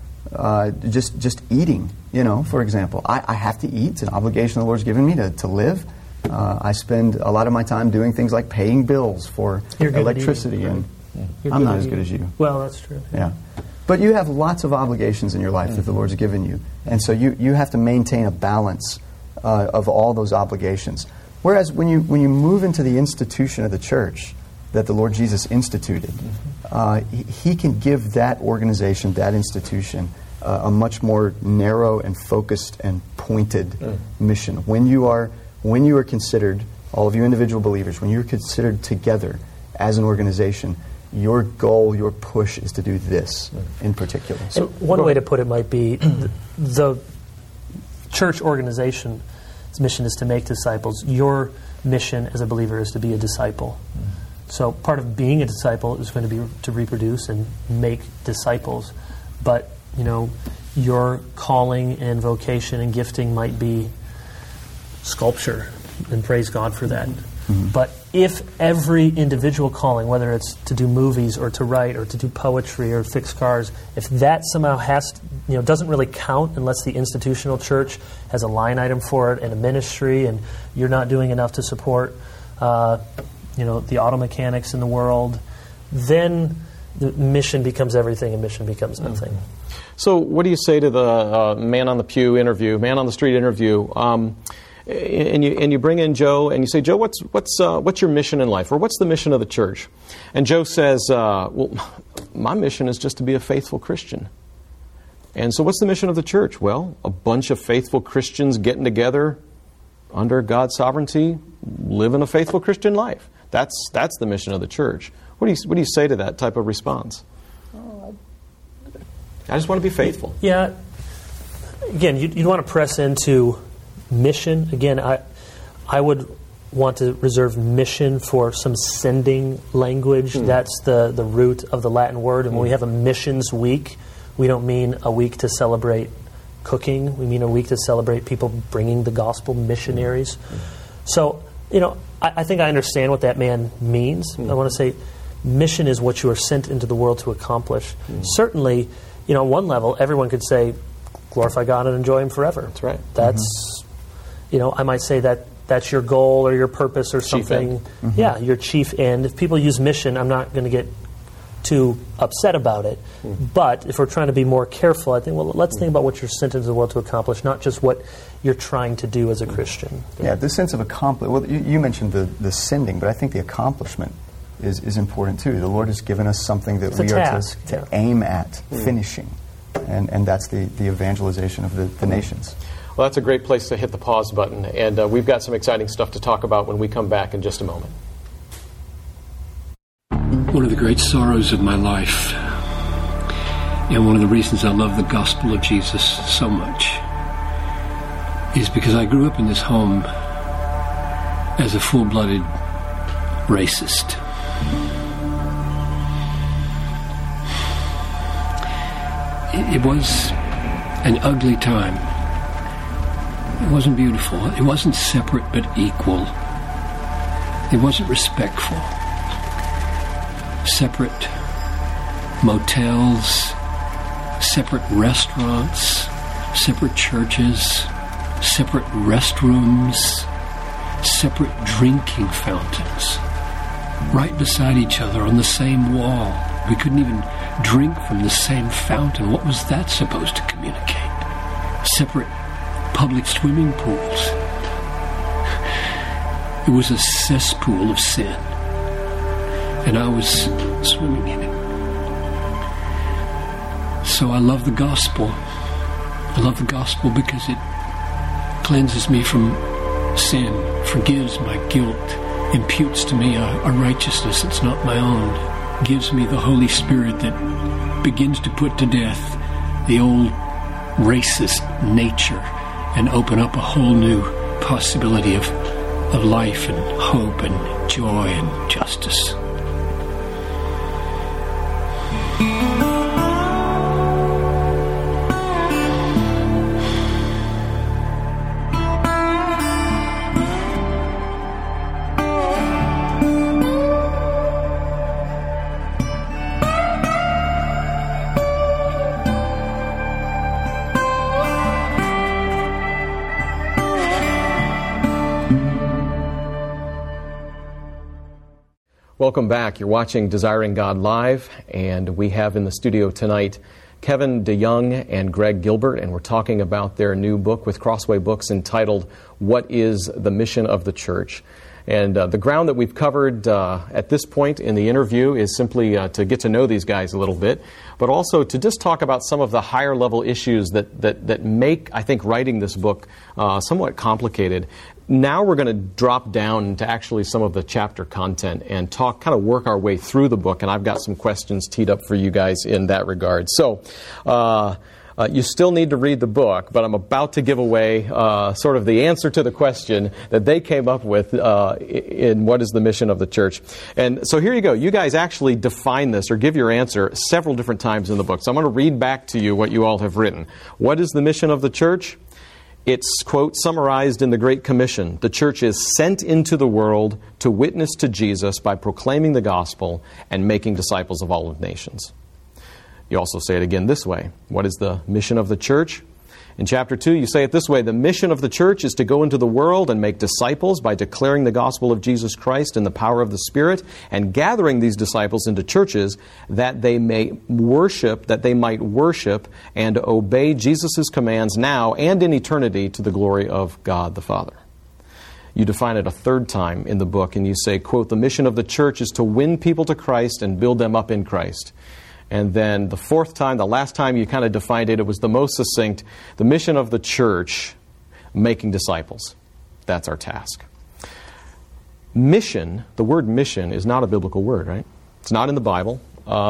eating. For example, I have to eat. It's an obligation the Lord's given me to live. I spend a lot of my time doing things like paying bills for electricity, and I'm not as good as you. Well, that's true. Yeah. But you have lots of obligations in your life that the Lord's given you. And so you have to maintain a balance of all those obligations. Whereas when you move into the institution of the church that the Lord Jesus instituted, He can give that organization, that institution, a much more narrow and focused and pointed mission. When you are considered, all of you individual believers, when you're considered together as an organization, your goal, your push is to do this in particular. So one way to put it might be the church organization's mission is to make disciples. Your mission as a believer is to be a disciple. So part of being a disciple is going to be to reproduce and make disciples. But, your calling and vocation and gifting might be sculpture, and praise God for that. But if every individual calling, whether it's to do movies or to write or to do poetry or fix cars, if that somehow doesn't really count unless the institutional church has a line item for it and a ministry, and you're not doing enough to support the auto mechanics in the world, then the mission becomes everything and mission becomes nothing. So what do you say to the man on the street interview? and you bring in Joe and you say, Joe, what's your mission in life, or what's the mission of the church? And Joe says, well, my mission is just to be a faithful Christian. And so what's the mission of the church? Well, a bunch of faithful Christians getting together under God's sovereignty, living a faithful Christian life. That's the mission of the church. What do you say to that type of response? I just want to be faithful. Yeah. Again, you'd want to press into mission. Again, I would want to reserve mission for some sending language. That's the root of the Latin word. And when we have a missions week, we don't mean a week to celebrate cooking. We mean a week to celebrate people bringing the gospel, missionaries. So, I think I understand what that man means. I want to say mission is what you are sent into the world to accomplish. Certainly, on one level, everyone could say, glorify God and enjoy Him forever. That's right. That's, I might say that's your goal or your purpose or something. Yeah, your chief end. If people use mission, I'm not going to get too upset about it. But if we're trying to be more careful, I think, well, let's think about what you're sent into the world to accomplish, not just what you're trying to do as a Christian. Yeah, this sense of accomplishment. Well, you mentioned the sending, but I think the accomplishment is important too. The Lord has given us something that we are to aim at finishing, and that's the evangelization of the nations. Well, that's a great place to hit the pause button, and we've got some exciting stuff to talk about when we come back in just a moment. One of the great sorrows of my life, and one of the reasons I love the gospel of Jesus so much, is because I grew up in this home as a full-blooded racist. It was an ugly time. It wasn't beautiful. It wasn't separate but equal. It wasn't respectful. Separate motels, separate restaurants, separate churches, separate restrooms, separate drinking fountains, right beside each other on the same wall. We couldn't even drink from the same fountain. What was that supposed to communicate? Separate public swimming pools. It was a cesspool of sin, and I was swimming in it. So I love the gospel. I love the gospel because it cleanses me from sin, forgives my guilt, imputes to me a righteousness that's not my own, gives me the Holy Spirit that begins to put to death the old racist nature and open up a whole new possibility of life and hope and joy and justice. Welcome back. You're watching Desiring God Live, and we have in the studio tonight Kevin DeYoung and Greg Gilbert, and we're talking about their new book with Crossway Books entitled, What is the Mission of the Church? And the ground that we've covered at this point in the interview is simply to get to know these guys a little bit, but also to just talk about some of the higher level issues that make, I think, writing this book somewhat complicated. Now we're going to drop down to actually some of the chapter content and kind of work our way through the book, and I've got some questions teed up for you guys in that regard. So, you still need to read the book, but I'm about to give away sort of the answer to the question that they came up with in What is the Mission of the Church. And so here you go. You guys actually define this or give your answer several different times in the book. So I'm going to read back to you what you all have written. What is the mission of the church? It's, quote, summarized in the Great Commission. The church is sent into the world to witness to Jesus by proclaiming the gospel and making disciples of all of nations. You also say it again this way. What is the mission of the church? In chapter 2, you say it this way. The mission of the church is to go into the world and make disciples by declaring the gospel of Jesus Christ in the power of the Spirit and gathering these disciples into churches that they might worship and obey Jesus' commands now and in eternity to the glory of God the Father. you define it a third time in the book, and you say, quote, "The mission of the church is to win people to Christ and build them up in Christ." And then the fourth time, the last time you kind of defined it, it was the most succinct. The mission of the church, making disciples. That's our task. Mission, the word mission, is not a biblical word, right? It's not in the Bible.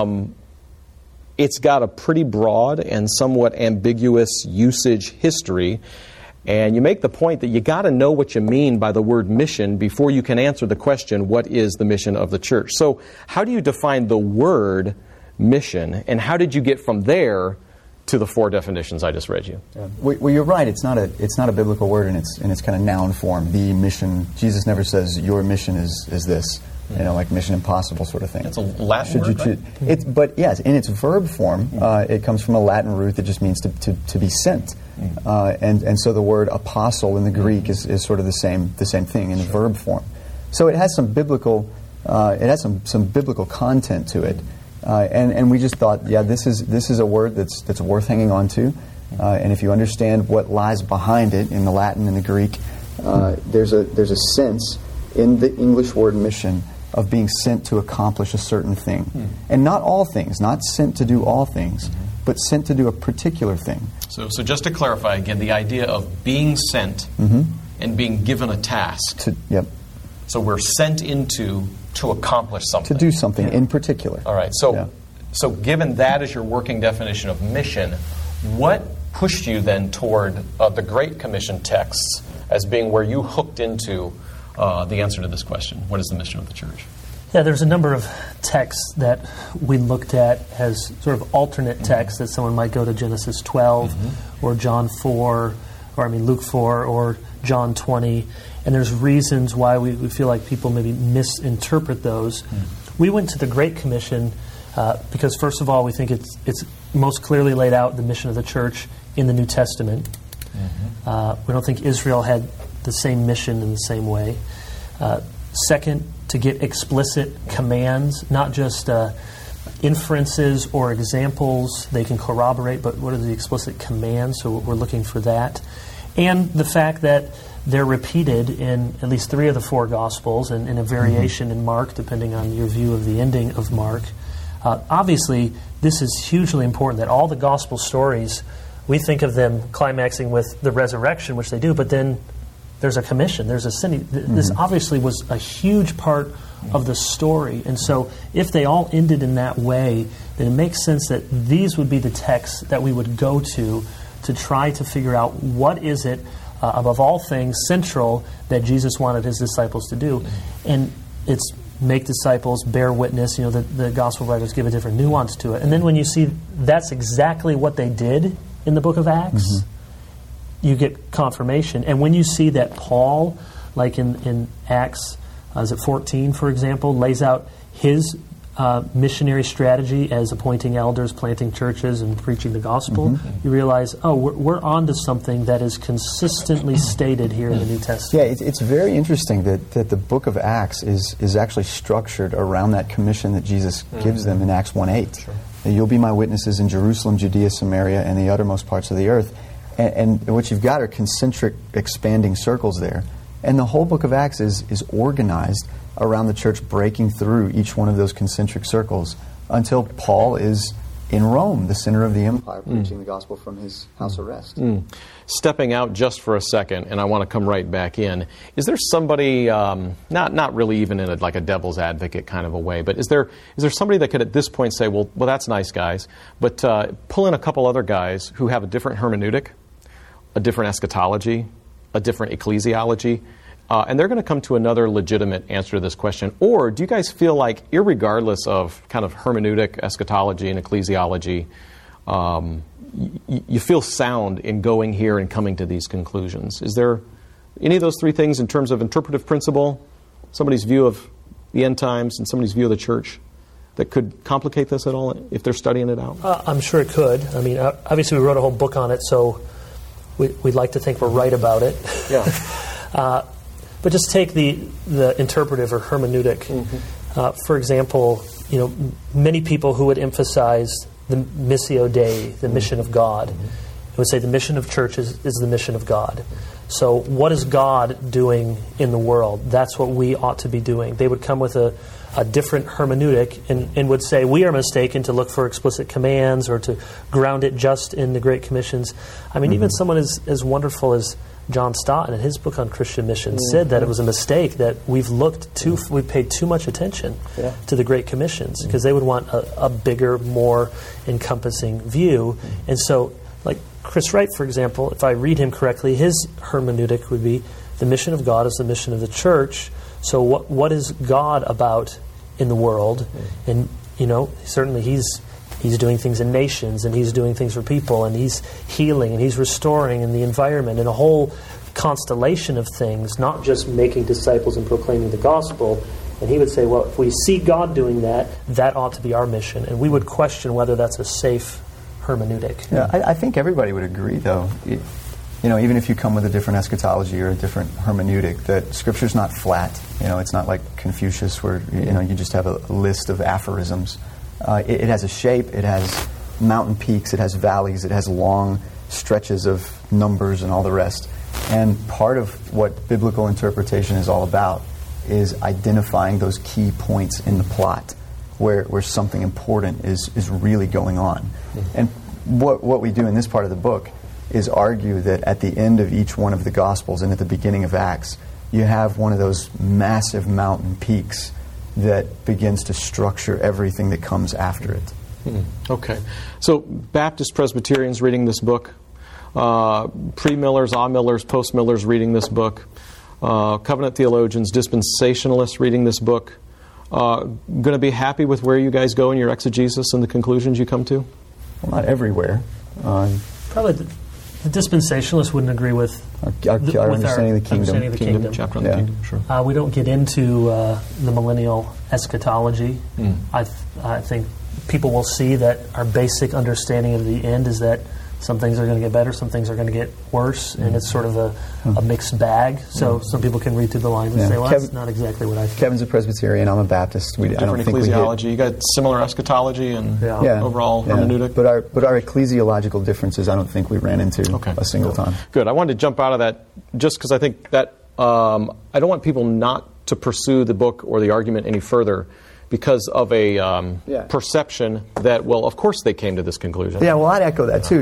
It's got a pretty broad and somewhat ambiguous usage history. And you make the point that you got to know what you mean by the word mission before you can answer the question, what is the mission of the church? So how do you define the word mission, and how did you get from there to the four definitions I just read you? Yeah. Well, you're right. It's not a biblical word in its kind of noun form. The mission. Jesus never says your mission is this. Like Mission Impossible sort of thing. It's a Latin word, right? But yes, in its verb form, it comes from a Latin root that just means to be sent. And so the word apostle in the Greek is sort of the same thing in the verb form. So it has some biblical some biblical content to it. And we just thought, this is a word that's worth hanging on to. And if you understand what lies behind it in the Latin and the Greek, there's a sense in the English word mission of being sent to accomplish a certain thing. And not all things, not sent to do all things, but sent to do a particular thing. So just to clarify again, the idea of being sent and being given a task. So we're sent into to accomplish something. To do something in particular. All right. So given that as your working definition of mission, what pushed you then toward the Great Commission texts as being where you hooked into the answer to this question? What is the mission of the church? Yeah, there's a number of texts that we looked at as sort of alternate texts that someone might go to Genesis 12 or John 4, Luke 4 or John 20. And there's reasons why we feel like people maybe misinterpret those. We went to the Great Commission because, first of all, we think it's most clearly laid out the mission of the church in the New Testament. We don't think Israel had the same mission in the same way. Second, to get explicit commands, not just inferences or examples they can corroborate, but what are the explicit commands? So we're looking for that. And the fact that they're repeated in at least 3 of the 4 Gospels and in a variation in Mark, depending on your view of the ending of Mark. Obviously, this is hugely important that all the Gospel stories, we think of them climaxing with the resurrection, which they do, but then there's a commission, there's a sending. This obviously was a huge part of the story. And so if they all ended in that way, then it makes sense that these would be the texts that we would go to try to figure out what is it, above all things, central that Jesus wanted his disciples to do. And it's make disciples, bear witness. The gospel writers give a different nuance to it. And then when you see that's exactly what they did in the book of Acts, you get confirmation. And when you see that Paul, like in Acts, is it 14, for example, lays out his missionary strategy as appointing elders, planting churches, and preaching the gospel, you realize, we're on to something that is consistently stated here in the New Testament. Yeah, it's very interesting that the book of Acts is actually structured around that commission that Jesus gives them in Acts 1:8. Sure. You'll be my witnesses in Jerusalem, Judea, Samaria, and the uttermost parts of the earth. And what you've got are concentric expanding circles there. And the whole book of Acts is organized around the church breaking through each one of those concentric circles until Paul is in Rome, the center of the empire, preaching the gospel from his house arrest. Stepping out just for a second, and I want to come right back in. Is there somebody, not really even in a devil's advocate kind of a way, but is there somebody that could at this point say, well, that's nice, guys, but pull in a couple other guys who have a different hermeneutic, a different eschatology, a different ecclesiology, and they're going to come to another legitimate answer to this question? Or do you guys feel like, irregardless of kind of hermeneutic, eschatology, and ecclesiology, you feel sound in going here and coming to these conclusions? Is there any of those 3 things in terms of interpretive principle, somebody's view of the end times, and somebody's view of the church, that could complicate this at all if they're studying it out? I'm sure it could. I mean, obviously we wrote a whole book on it, so we'd like to think we're right about it. Yeah. But just take the interpretive or hermeneutic. For example, many people who would emphasize the Missio Dei, the mission of God, would say the mission of church is the mission of God. So what is God doing in the world? That's what we ought to be doing. They would come with a different hermeneutic and would say, we are mistaken to look for explicit commands or to ground it just in the Great Commissions. I mean, even someone as wonderful as John Stott in his book on Christian mission said that it was a mistake that we've paid too much attention to the Great Commissions because they would want a bigger, more encompassing view. And so, like Chris Wright, for example, if I read him correctly, his hermeneutic would be the mission of God is the mission of the church. So what is God about in the world? And, certainly he's doing things in nations, and he's doing things for people, and he's healing, and he's restoring in the environment, and a whole constellation of things, not just making disciples and proclaiming the gospel. And he would say, well, if we see God doing that, that ought to be our mission. And we would question whether that's a safe hermeneutic. Yeah, I think everybody would agree, though. Even if you come with a different eschatology or a different hermeneutic, that Scripture's not flat. It's not like Confucius where, you just have a list of aphorisms. It has a shape, it has mountain peaks, it has valleys, it has long stretches of numbers and all the rest. And part of what biblical interpretation is all about is identifying those key points in the plot where something important is really going on. And what we do in this part of the book is argue that at the end of each one of the Gospels and at the beginning of Acts, you have one of those massive mountain peaks that begins to structure everything that comes after it. Okay. So Baptist Presbyterians reading this book, pre-Millers, ah-Millers, post-Millers reading this book, covenant theologians, dispensationalists reading this book, going to be happy with where you guys go in your exegesis and the conclusions you come to? Well, not everywhere. Probably the dispensationalists wouldn't agree with our understanding of the kingdom. Understanding of the kingdom. Chapter on the kingdom, sure. We don't get into the millennial eschatology. I think people will see that our basic understanding of the end is that some things are going to get better, some things are going to get worse, and it's sort of a mixed bag. So some people can read through the lines and say, well, that's not exactly what I think. Kevin's a Presbyterian, I'm a Baptist. Different ecclesiology. You got similar eschatology and overall hermeneutic. But our ecclesiological differences, I don't think we ran into a single time. Good. I wanted to jump out of that just because I think that I don't want people not to pursue the book or the argument any further because of a perception that, well, of course they came to this conclusion. Yeah, well, I'd echo that too.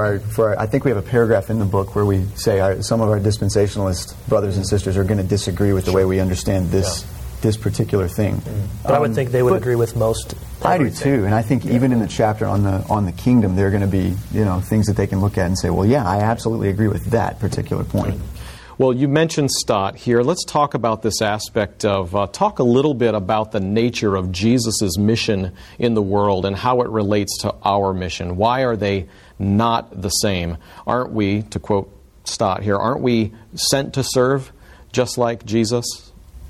I think we have a paragraph in the book where we say some of our dispensationalist brothers and sisters are going to disagree with the way we understand this particular thing. But I would think they would agree with most. I do too, and I think even in the chapter on the kingdom, there are going to be things that they can look at and say, well, yeah, I absolutely agree with that particular point. Well, you mentioned Stott here. Let's talk about this aspect of, talk a little bit about the nature of Jesus' mission in the world and how it relates to our mission. Why are they not the same? Aren't we, to quote Stott here, aren't we sent to serve just like Jesus?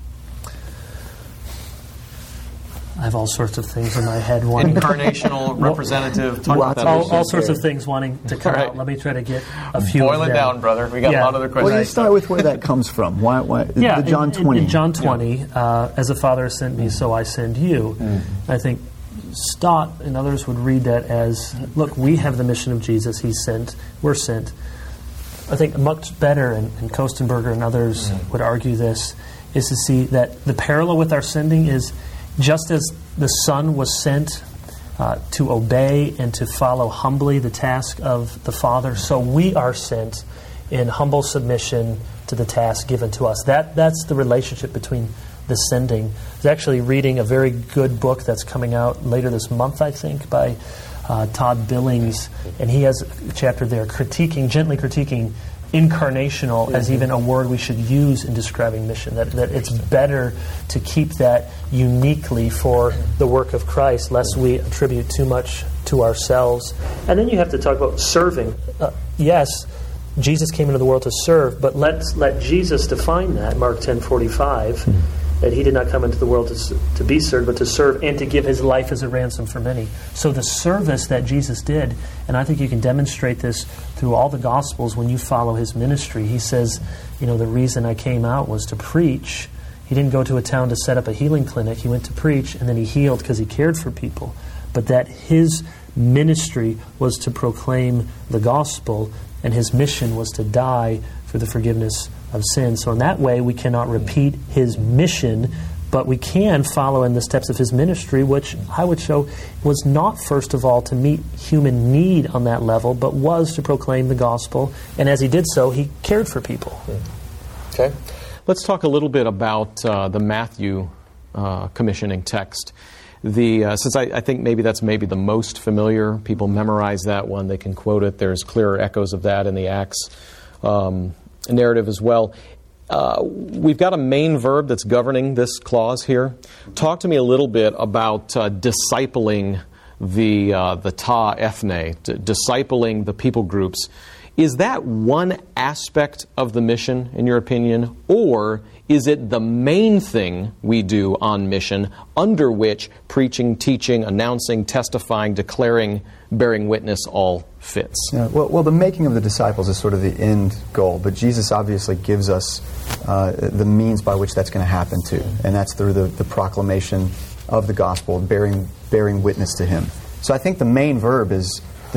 I have all sorts of things in my head wanting incarnational, representative, talk about that. All sorts of things wanting to come out. Let me try to get a few. Boil it down, brother. We got a lot of other questions. Well, you start with where that comes from. Why the John 20. In John 20, as the Father has sent me, so I send you. I think Stott and others would read that as, look, we have the mission of Jesus. He's sent. We're sent. I think much better, and Kostenberger and others would argue this, is to see that the parallel with our sending is just as the Son was sent to obey and to follow humbly the task of the Father, so we are sent in humble submission to the task given to us. That's the relationship between the sending. I was actually reading a very good book that's coming out later this month, I think, by Todd Billings, and he has a chapter there gently critiquing incarnational as even a word we should use in describing mission, that it's better to keep that uniquely for the work of Christ, lest we attribute too much to ourselves. And then you have to talk about serving. Yes, Jesus came into the world to serve, but let's let Jesus define that, Mark 10:45, that he did not come into the world to be served, but to serve and to give his life as a ransom for many. So the service that Jesus did, and I think you can demonstrate this through all the Gospels when you follow his ministry. He says, the reason I came out was to preach. He didn't go to a town to set up a healing clinic. He went to preach, and then he healed because he cared for people. But that his ministry was to proclaim the gospel and his mission was to die for the forgiveness of sin. So in that way, we cannot repeat his mission, but we can follow in the steps of his ministry, which I would show was not, first of all, to meet human need on that level, but was to proclaim the gospel. And as he did so, he cared for people. Okay. Let's talk a little bit about the Matthew commissioning text. Since I think maybe that's the most familiar, people memorize that one, they can quote it. There's clearer echoes of that in the Acts narrative as well. We've got a main verb that's governing this clause here. Talk to me a little bit about discipling the ta ethne, discipling the people groups. Is that one aspect of the mission, in your opinion, or is it the main thing we do on mission, under which preaching, teaching, announcing, testifying, declaring, bearing witness all fits? Yeah, well, the making of the disciples is sort of the end goal, but Jesus obviously gives us the means by which that's going to happen too, and that's through the proclamation of the gospel, bearing witness to Him. So I think the main verb is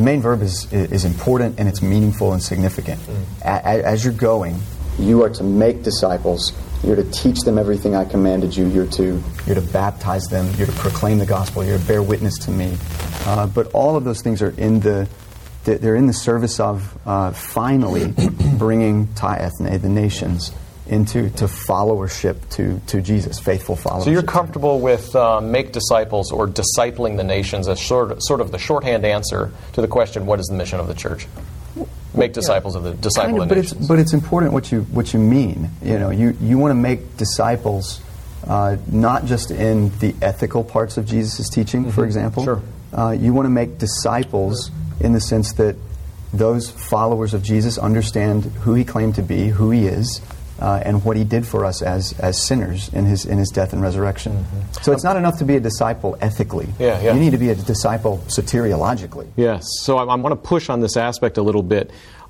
important, and it's meaningful and significant. As you're going, you are to make disciples. You're to teach them everything I commanded you. You're to baptize them. You're to proclaim the gospel. You're to bear witness to me. But all of those things are in the service of finally bringing ta ethne, the nations, into followership to Jesus, faithful followership. So you're comfortable with make disciples or discipling the nations as sort of the shorthand answer to the question, what is the mission of the church? Make disciples of the disciple of the nations. But it's important what you mean. You want to make disciples not just in the ethical parts of Jesus' teaching, for example. Sure. You want to make disciples in the sense that those followers of Jesus understand who He claimed to be, who He is, and what He did for us as sinners in His death and resurrection. So it's not enough to be a disciple ethically. Yeah. You need to be a disciple soteriologically. Yes. So I want to push on this aspect a little bit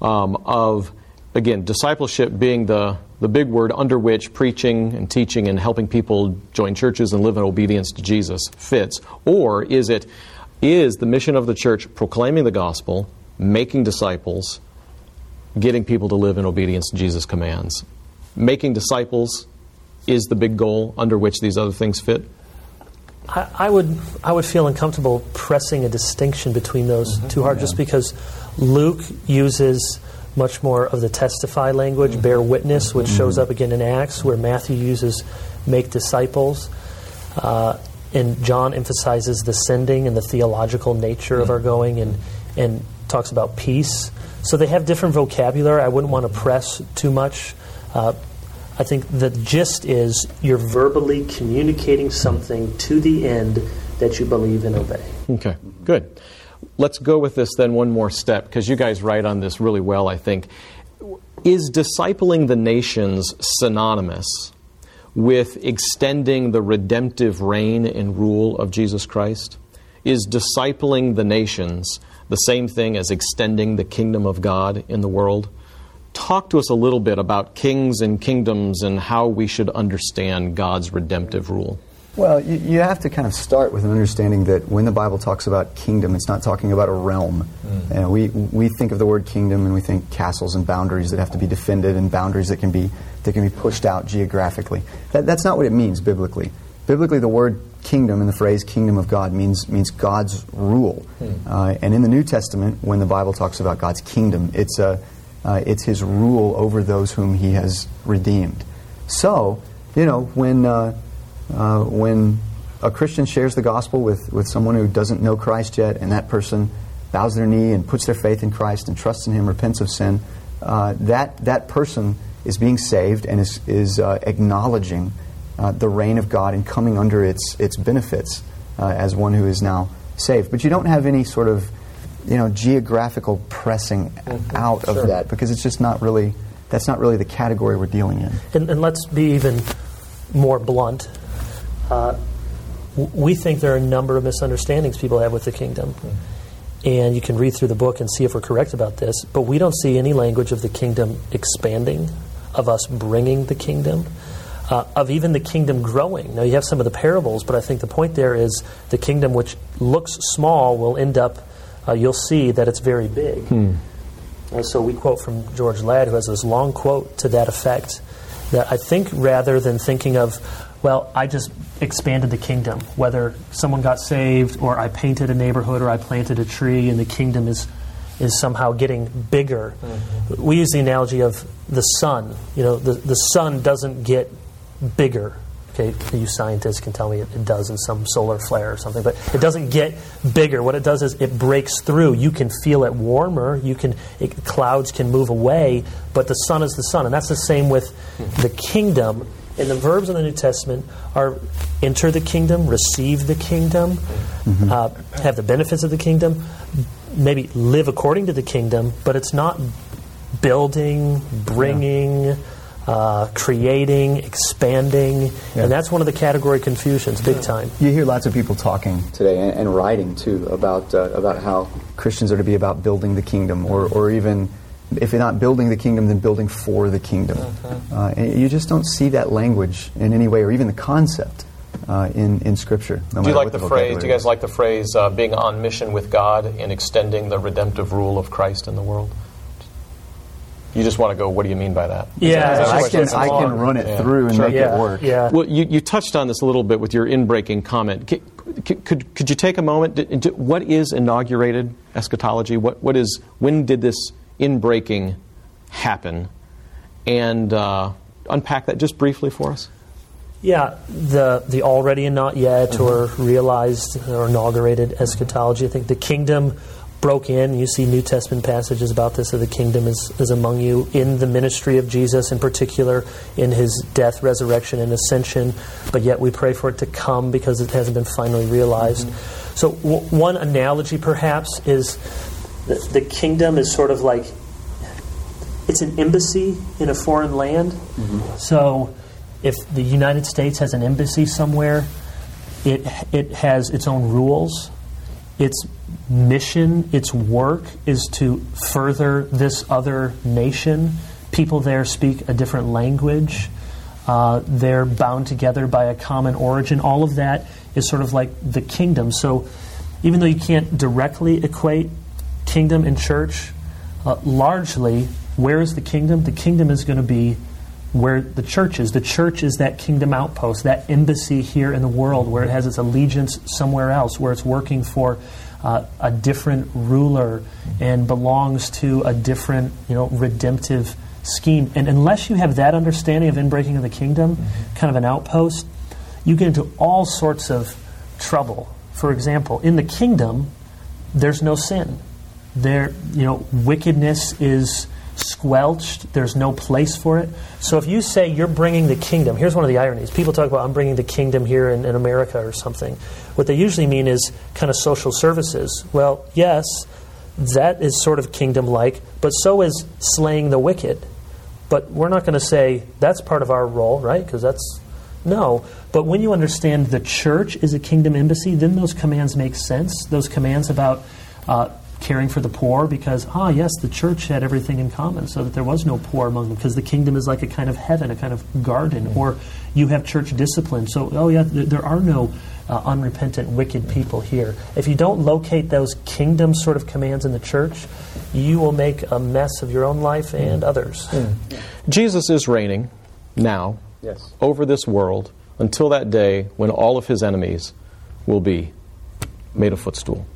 of, again, discipleship being the big word under which preaching and teaching and helping people join churches and live in obedience to Jesus fits. Or is the mission of the church proclaiming the gospel, making disciples, getting people to live in obedience to Jesus' commands? Making disciples is the big goal under which these other things fit? I would feel uncomfortable pressing a distinction between those two hard, just because Luke uses much more of the testify language, bear witness, which shows up again in Acts, where Matthew uses make disciples. And John emphasizes the sending and the theological nature of our going, and talks about peace. So they have different vocabulary. I wouldn't want to press too much. I think the gist is you're verbally communicating something to the end that you believe and obey. Okay, good. Let's go with this then one more step, because you guys write on this really well, I think. Is discipling the nations synonymous with extending the redemptive reign and rule of Jesus Christ? Is discipling the nations the same thing as extending the kingdom of God in the world? Talk to us a little bit about kings and kingdoms and how we should understand God's redemptive rule. Well, you have to kind of start with an understanding that when the Bible talks about kingdom, it's not talking about a realm. We think of the word kingdom and we think castles and boundaries that have to be defended and boundaries that can be pushed out geographically. That's not what it means biblically. Biblically, the word kingdom and the phrase kingdom of God means God's rule. And in the New Testament, when the Bible talks about God's kingdom, it's His rule over those whom He has redeemed. So, when a Christian shares the gospel with someone who doesn't know Christ yet, and that person bows their knee and puts their faith in Christ and trusts in Him, repents of sin, that person is being saved and is acknowledging the reign of God and coming under its benefits as one who is now saved. But you don't have any sort of geographical pressing out of that, because it's just not really, that's not really the category we're dealing in. And let's be even more blunt. We think there are a number of misunderstandings people have with the kingdom. And you can read through the book and see if we're correct about this, but we don't see any language of the kingdom expanding, of us bringing the kingdom, of even the kingdom growing. Now, you have some of the parables, but I think the point there is the kingdom, which looks small, will end up, you'll see that it's very big. So we quote from George Ladd, who has this long quote to that effect, that I think rather than thinking of, well, I just expanded the kingdom, whether someone got saved or I painted a neighborhood or I planted a tree and the kingdom is somehow getting bigger. Mm-hmm. We use the analogy of the sun. The sun doesn't get bigger. Okay, you scientists can tell me it does in some solar flare or something, but it doesn't get bigger. What it does is it breaks through. You can feel it warmer. Clouds can move away, but the sun is the sun. And that's the same with the kingdom. And the verbs in the New Testament are enter the kingdom, receive the kingdom, have the benefits of the kingdom, maybe live according to the kingdom, but it's not building, bringing, creating, expanding, and that's one of the category confusions, big time. You hear lots of people talking today and writing too about how Christians are to be about building the kingdom, or even if you're not building the kingdom, then building for the kingdom. And you just don't see that language in any way, or even the concept in Scripture. Do you like the phrase? Do you guys like the phrase being on mission with God in extending the redemptive rule of Christ in the world? You just want to go, what do you mean by that? Yeah, I can run it through and make it work. Yeah. Well, you touched on this a little bit with your in-breaking comment. Could you take a moment? What is inaugurated eschatology? When did this in-breaking happen? And unpack that just briefly for us. Yeah, the already and not yet, or realized or inaugurated eschatology. I think the kingdom broke in. You see New Testament passages about this, that the kingdom is among you in the ministry of Jesus, in particular in his death, resurrection, and ascension. But yet we pray for it to come because it hasn't been finally realized. So one analogy perhaps is the kingdom is sort of like, it's an embassy in a foreign land. So if the United States has an embassy somewhere, it has its own rules. Its mission, its work is to further this other nation. People there speak a different language. They're bound together by a common origin. All of that is sort of like the kingdom. So even though you can't directly equate kingdom and church, largely, where is the kingdom? The kingdom is going to be where the church is. The church is that kingdom outpost, that embassy here in the world where it has its allegiance somewhere else, where it's working for a different ruler and belongs to a different, redemptive scheme. And unless you have that understanding of inbreaking of the kingdom, kind of an outpost, you get into all sorts of trouble. For example, in the kingdom, there's no sin. There, wickedness is squelched. There's no place for it. So if you say you're bringing the kingdom, here's one of the ironies. People talk about, I'm bringing the kingdom here in America or something. What they usually mean is kind of social services. Well, yes, that is sort of kingdom-like, but so is slaying the wicked. But we're not going to say that's part of our role, right? Because no. But when you understand the church is a kingdom embassy, then those commands make sense. Those commands about caring for the poor, because, yes, the church had everything in common so that there was no poor among them, because the kingdom is like a kind of heaven, a kind of garden. Or you have church discipline. So, there are no unrepentant, wicked people here. If you don't locate those kingdom sort of commands in the church, you will make a mess of your own life and others. Jesus is reigning now over this world until that day when all of his enemies will be made a footstool.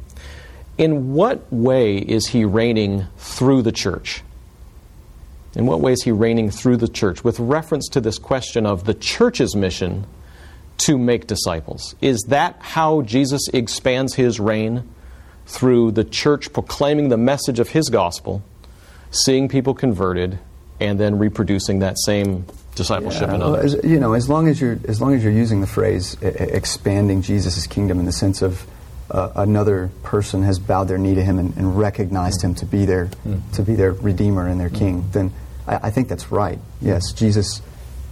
In what way is he reigning through the church? In what way is he reigning through the church? With reference to this question of the church's mission to make disciples. Is that how Jesus expands his reign? Through the church proclaiming the message of his gospel, seeing people converted, and then reproducing that same discipleship in others? As long as you're using the phrase expanding Jesus' kingdom in the sense of another person has bowed their knee to him and recognized him to be their Redeemer and their King, then I think that's right. Yes, Jesus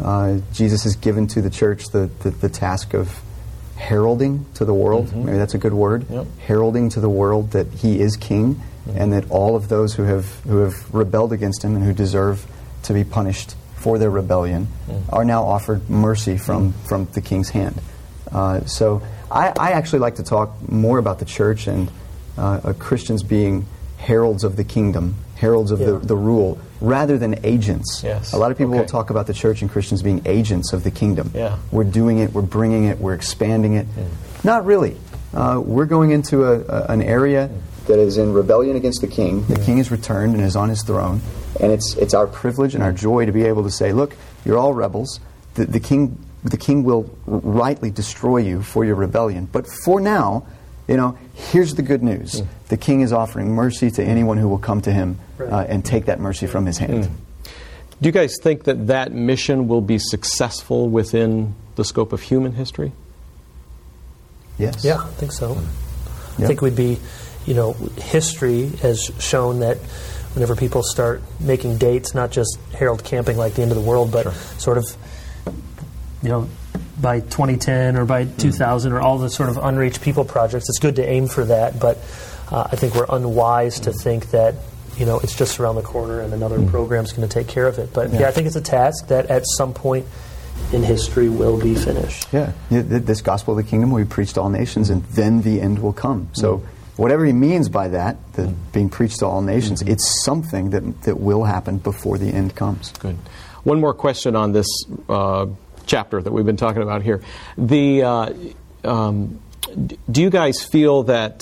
has given to the church the task of heralding to the world. Maybe that's a good word. Heralding to the world that he is King, and that all of those who have rebelled against him and who deserve to be punished for their rebellion are now offered mercy from the King's hand. So I actually like to talk more about the church and Christians being heralds of the kingdom, heralds of the rule, rather than agents. Yes. A lot of people Okay. will talk about the church and Christians being agents of the kingdom. Yeah. We're doing it, we're bringing it, we're expanding it. Not really. We're going into an area that is in rebellion against the king. The king is returned and is on his throne. And it's our privilege and our joy to be able to say, look, you're all rebels. The king will rightly destroy you for your rebellion. But for now, here's the good news. The king is offering mercy to anyone who will come to him and take that mercy from his hand. Do you guys think that mission will be successful within the scope of human history? Yes. Yeah, I think so. I Yep. think we'd be, history has shown that whenever people start making dates, not just herald camping like the end of the world, but sort of, by 2010 or by 2000 or all the sort of unreached people projects, it's good to aim for that, but I think we're unwise to think that, it's just around the corner and another program's going to take care of it. But I think it's a task that at some point in history will be finished. Yeah. This gospel of the kingdom will be preached to all nations, and then the end will come. So whatever he means by that, being preached to all nations, it's something that will happen before the end comes. Good. One more question on this chapter that we've been talking about here. Do you guys feel that?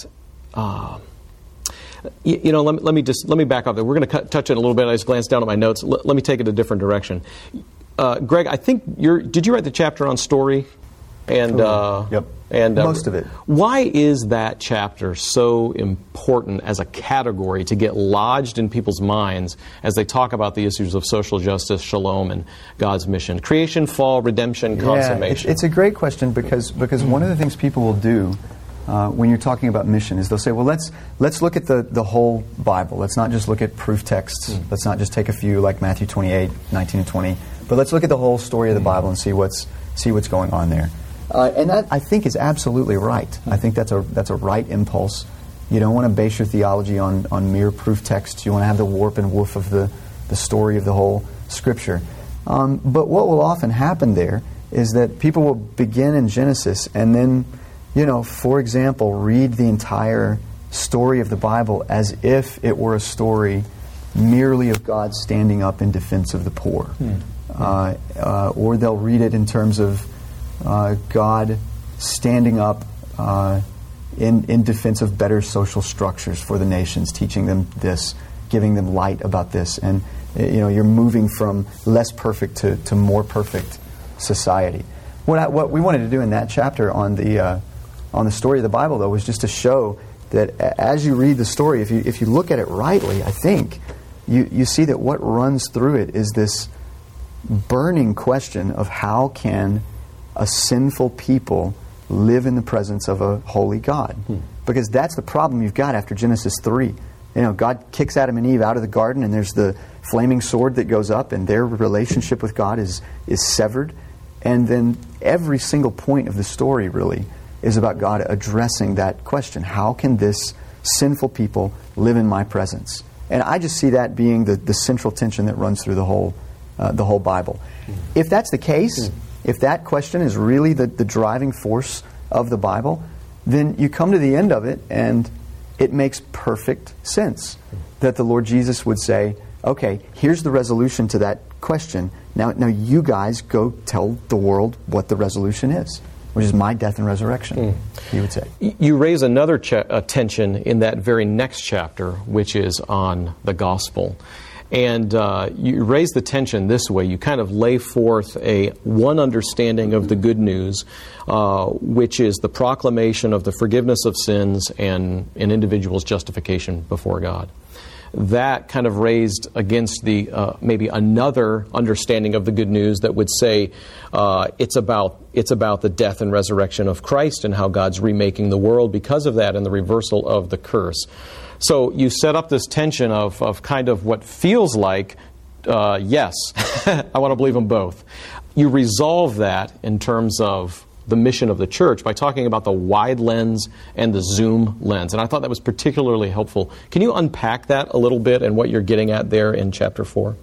Let me back up there. We're going to touch it a little bit. I just glanced down at my notes. Let me take it a different direction. Greg, I think did you write the chapter on story? And Yep. And most of it. Why is that chapter so important as a category to get lodged in people's minds as they talk about the issues of social justice, shalom, and God's mission? Creation, fall, redemption, consummation. Yeah, it's a great question because one of the things people will do when you're talking about mission is they'll say, well, let's look at the whole Bible. Let's not just look at proof texts. Let's not just take a few like Matthew 28, 19 and 20. But let's look at the whole story of the Bible and see what's going on there. And that, I think, is absolutely right. I think that's a right impulse. You don't want to base your theology on mere proof texts. You want to have the warp and woof of the story of the whole Scripture. But what will often happen there is that people will begin in Genesis and then, for example, read the entire story of the Bible as if it were a story merely of God standing up in defense of the poor. Or they'll read it in terms of God standing up in defense of better social structures for the nations, teaching them this, giving them light about this. And you're moving from less perfect to more perfect society. What we wanted to do in that chapter on the story of the Bible, though, was just to show that as you read the story, if you look at it rightly, I think, you see that what runs through it is this burning question of how can a sinful people live in the presence of a holy God. Because that's the problem you've got after Genesis 3. God kicks Adam and Eve out of the garden, and there's the flaming sword that goes up, and their relationship with God is severed. And then every single point of the story really is about God addressing that question. How can this sinful people live in my presence? And I just see that being the central tension that runs through the whole Bible. If that's the case, if that question is really the driving force of the Bible, then you come to the end of it and it makes perfect sense that the Lord Jesus would say, okay, here's the resolution to that question. Now you guys go tell the world what the resolution is, which is my death and resurrection, he would say. You raise another tension in that very next chapter, which is on the gospel. And you raise the tension this way. You kind of lay forth one understanding of the good news, which is the proclamation of the forgiveness of sins and an individual's justification before God. That kind of raised against the maybe another understanding of the good news that would say it's about the death and resurrection of Christ and how God's remaking the world because of that and the reversal of the curse. So you set up this tension of kind of what feels like, yes, I want to believe them both. You resolve that in terms of the mission of the church by talking about the wide lens and the zoom lens. And I thought that was particularly helpful. Can you unpack that a little bit and what you're getting at there in chapter 4?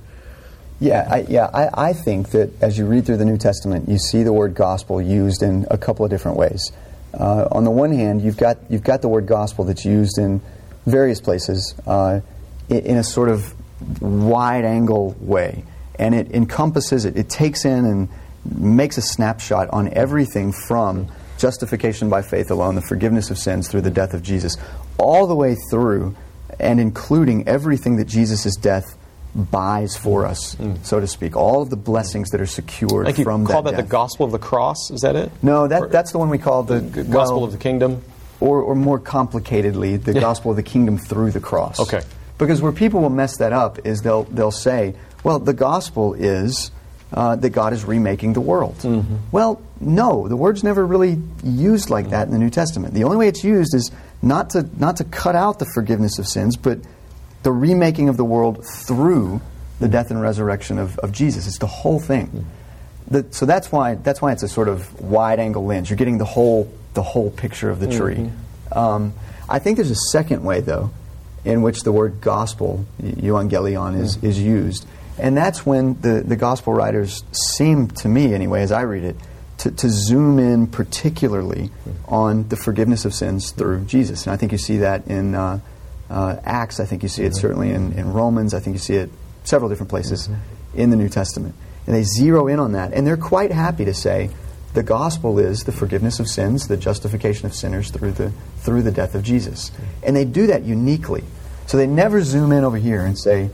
I think that as you read through the New Testament, you see the word gospel used in a couple of different ways. On the one hand, you've got the word gospel that's used in various places in a sort of wide-angle way. And it encompasses, it takes in and makes a snapshot on everything from justification by faith alone, the forgiveness of sins through the death of Jesus, all the way through and including everything that Jesus' death buys for us, so to speak. All of the blessings that are secured like from that you call that death. the gospel of the cross, is that it? No, that's the one we call the gospel of the kingdom? Or more complicatedly, the gospel of the kingdom through the cross. Okay. Because where people will mess that up is they'll say, well, the gospel is that God is remaking the world. Mm-hmm. Well, no, the word's never really used like that in the New Testament. The only way it's used is not to cut out the forgiveness of sins, but the remaking of the world through the death and resurrection of Jesus. It's the whole thing. So that's why it's a sort of wide-angle lens. You're getting the whole picture of the tree. I think there's a second way, though, in which the word gospel, euangelion, is used. And that's when the gospel writers seem, to me anyway, as I read it, to zoom in particularly on the forgiveness of sins through Jesus. And I think you see that in Acts. I think you see it certainly in Romans. I think you see it several different places in the New Testament. And they zero in on that. And they're quite happy to say the gospel is the forgiveness of sins, the justification of sinners through the death of Jesus. And they do that uniquely. So they never zoom in over here and say,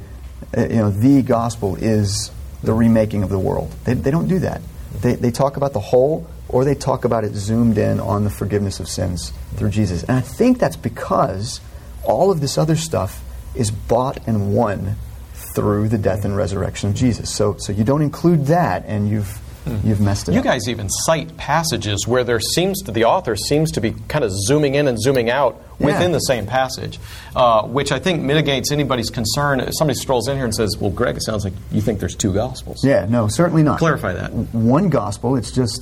the gospel is the remaking of the world. They don't do that. They talk about the whole, or they talk about it zoomed in on the forgiveness of sins through Jesus. And I think that's because all of this other stuff is bought and won through the death and resurrection of Jesus. So you don't include that, and you've messed it up. You guys even cite passages where the author seems to be kind of zooming in and zooming out within the same passage, which I think mitigates anybody's concern. If somebody strolls in here and says, well, Greg, it sounds like you think there's two gospels. Yeah, no, certainly not. Clarify that. One gospel, it's just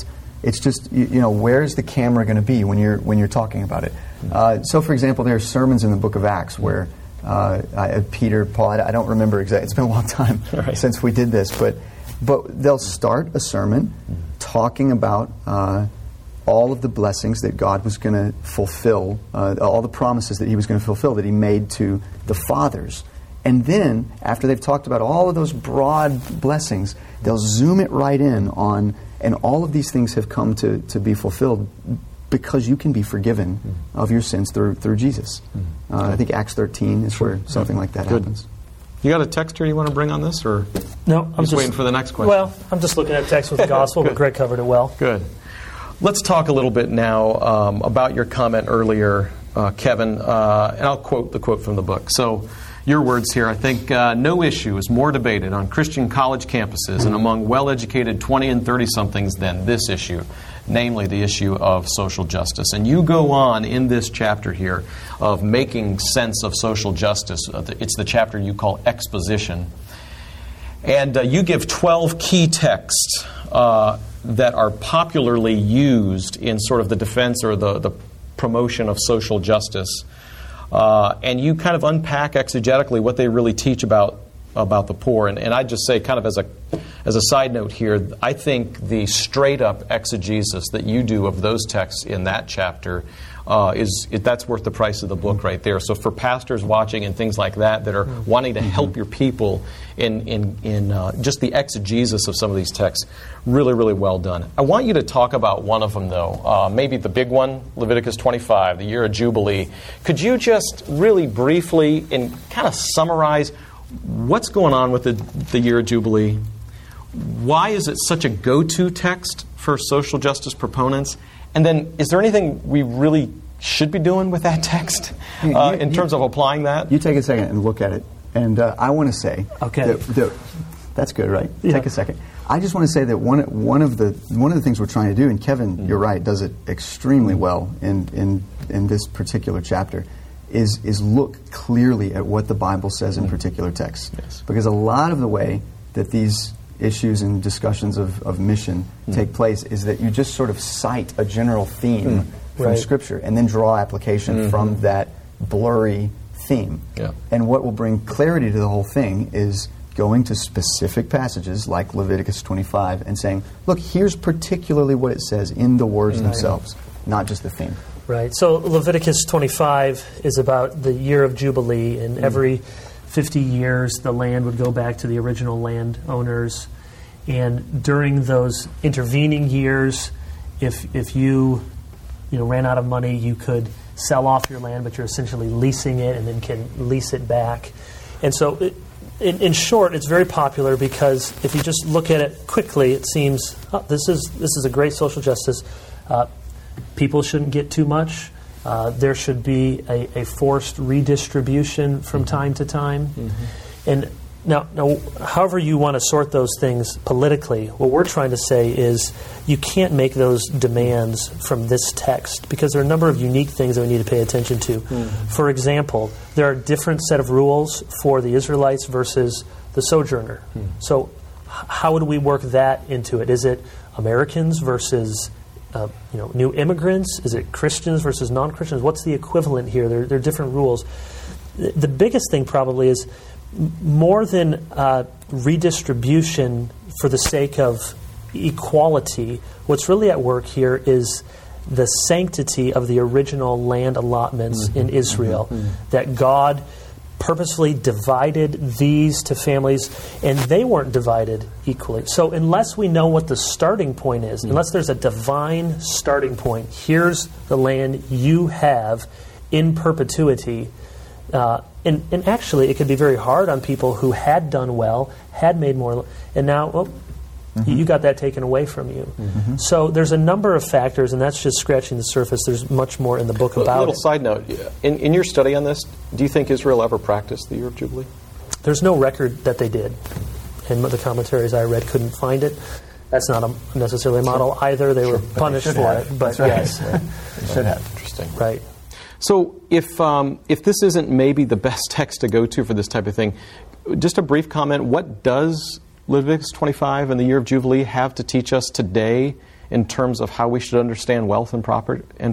where's the camera going to be when you're talking about it? So, for example, there are sermons in the book of Acts where Peter, Paul, I don't remember exactly. It's been a long time since we did this, but they'll start a sermon talking about all of the blessings that God was going to fulfill, all the promises that He was going to fulfill that He made to the fathers. And then, after they've talked about all of those broad blessings, they'll zoom it right in on, and all of these things have come to be fulfilled because you can be forgiven of your sins through Jesus. I think Acts 13 is where something like that happens. You got a text here you want to bring on this, or no? I'm just waiting for the next question. Well, I'm just looking at text with the gospel, but Greg covered it well. Good. Let's talk a little bit now about your comment earlier, Kevin, and I'll quote the quote from the book. So, your words here, I think, no issue is more debated on Christian college campuses and among well-educated 20 and 30-somethings than this issue, namely the issue of social justice. And you go on in this chapter here of making sense of social justice. It's the chapter you call exposition. And you give 12 key texts that are popularly used in sort of the defense or the promotion of social justice. And you kind of unpack exegetically what they really teach about the poor. And I'd just say, kind of as a side note here, I think the straight-up exegesis that you do of those texts in that chapter that's worth the price of the book right there. So for pastors watching and things like that are wanting to help your people in just the exegesis of some of these texts, really, really well done. I want you to talk about one of them, though, maybe the big one, Leviticus 25, the year of Jubilee. Could you just really briefly and kind of summarize what's going on with the year of Jubilee? Why is it such a go-to text for social justice proponents? And then, is there anything we really should be doing with that text in terms of applying that? You take a second and look at it. And I want to say that's good, right? Yeah. Take a second. I just want to say that one of the things we're trying to do, and Kevin, you're right, does it extremely well in this particular chapter, is look clearly at what the Bible says in particular texts. Yes. Because a lot of the way that these issues and discussions of mission take place is that you just sort of cite a general theme from Scripture and then draw application from that blurry theme. Yeah. And what will bring clarity to the whole thing is going to specific passages like Leviticus 25 and saying, look, here's particularly what it says in the words themselves, not just the theme. Right. So Leviticus 25 is about the year of Jubilee, and every 50 years, the land would go back to the original landowners. And during those intervening years, if you ran out of money, you could sell off your land, but you're essentially leasing it and then can lease it back. And so, in short, it's very popular because if you just look at it quickly, it seems this is a great social justice. People shouldn't get too much. There should be a forced redistribution from time to time. Mm-hmm. And now, however you want to sort those things politically, what we're trying to say is you can't make those demands from this text because there are a number of unique things that we need to pay attention to. Mm-hmm. For example, there are a different set of rules for the Israelites versus the sojourner. Mm-hmm. So how would we work that into it? Is it Americans versus new immigrants? Is it Christians versus non-Christians? What's the equivalent here? There are different rules. The biggest thing probably is more than redistribution for the sake of equality, what's really at work here is the sanctity of the original land allotments in Israel, that God purposefully divided these to families, and they weren't divided equally. So unless we know what the starting point is, unless there's a divine starting point, here's the land you have in perpetuity. And actually, it could be very hard on people who had done well, had made more, and now, you got that taken away from you. Mm-hmm. So there's a number of factors, and that's just scratching the surface. There's much more in the book about it. A little side note. In your study on this, do you think Israel ever practiced the Year of Jubilee? There's no record that they did. And the commentaries I read couldn't find it. That's not necessarily a model either. They were punished for it. But yes. They should have. Interesting. Right. So if this isn't maybe the best text to go to for this type of thing, just a brief comment, what does Leviticus 25 and the Year of Jubilee have to teach us today in terms of how we should understand wealth and property? Any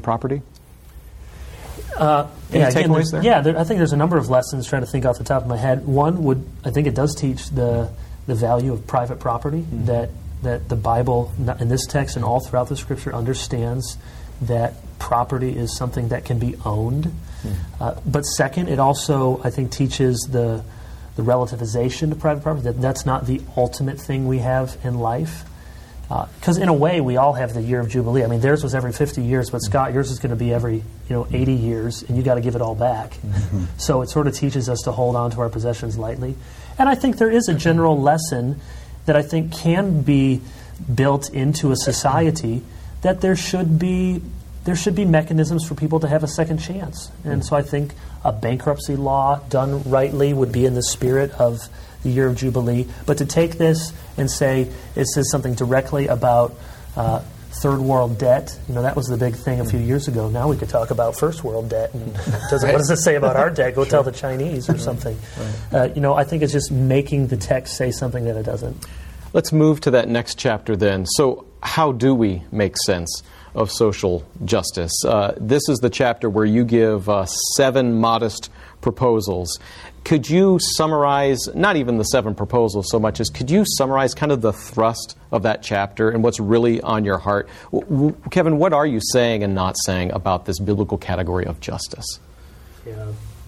takeaways there? Yeah, I think there's a number of lessons trying to think off the top of my head. One I think it does teach the value of private property, that the Bible, in this text and all throughout the Scripture, understands that property is something that can be owned. But second, it also, I think, teaches the relativization of private property, that's not the ultimate thing we have in life. Because in a way, we all have the Year of Jubilee. I mean, theirs was every 50 years, but Scott, yours is going to be every 80 years, and you got to give it all back. Mm-hmm. So it sort of teaches us to hold on to our possessions lightly. And I think there is a general lesson that I think can be built into a society, that there should be mechanisms for people to have a second chance. And so I think a bankruptcy law done rightly would be in the spirit of the Year of Jubilee. But to take this and say it says something directly about third world debt, that was the big thing a few years ago. Now we could talk about first world debt. And what does it say about our debt? Go tell the Chinese or something. Right. I think it's just making the text say something that it doesn't. Let's move to that next chapter then. So how do we make sense of social justice? This is the chapter where you give 7 modest proposals. Could you summarize, not even the 7 proposals so much as, could you summarize kind of the thrust of that chapter and what's really on your heart? Kevin, what are you saying and not saying about this biblical category of justice? Yeah.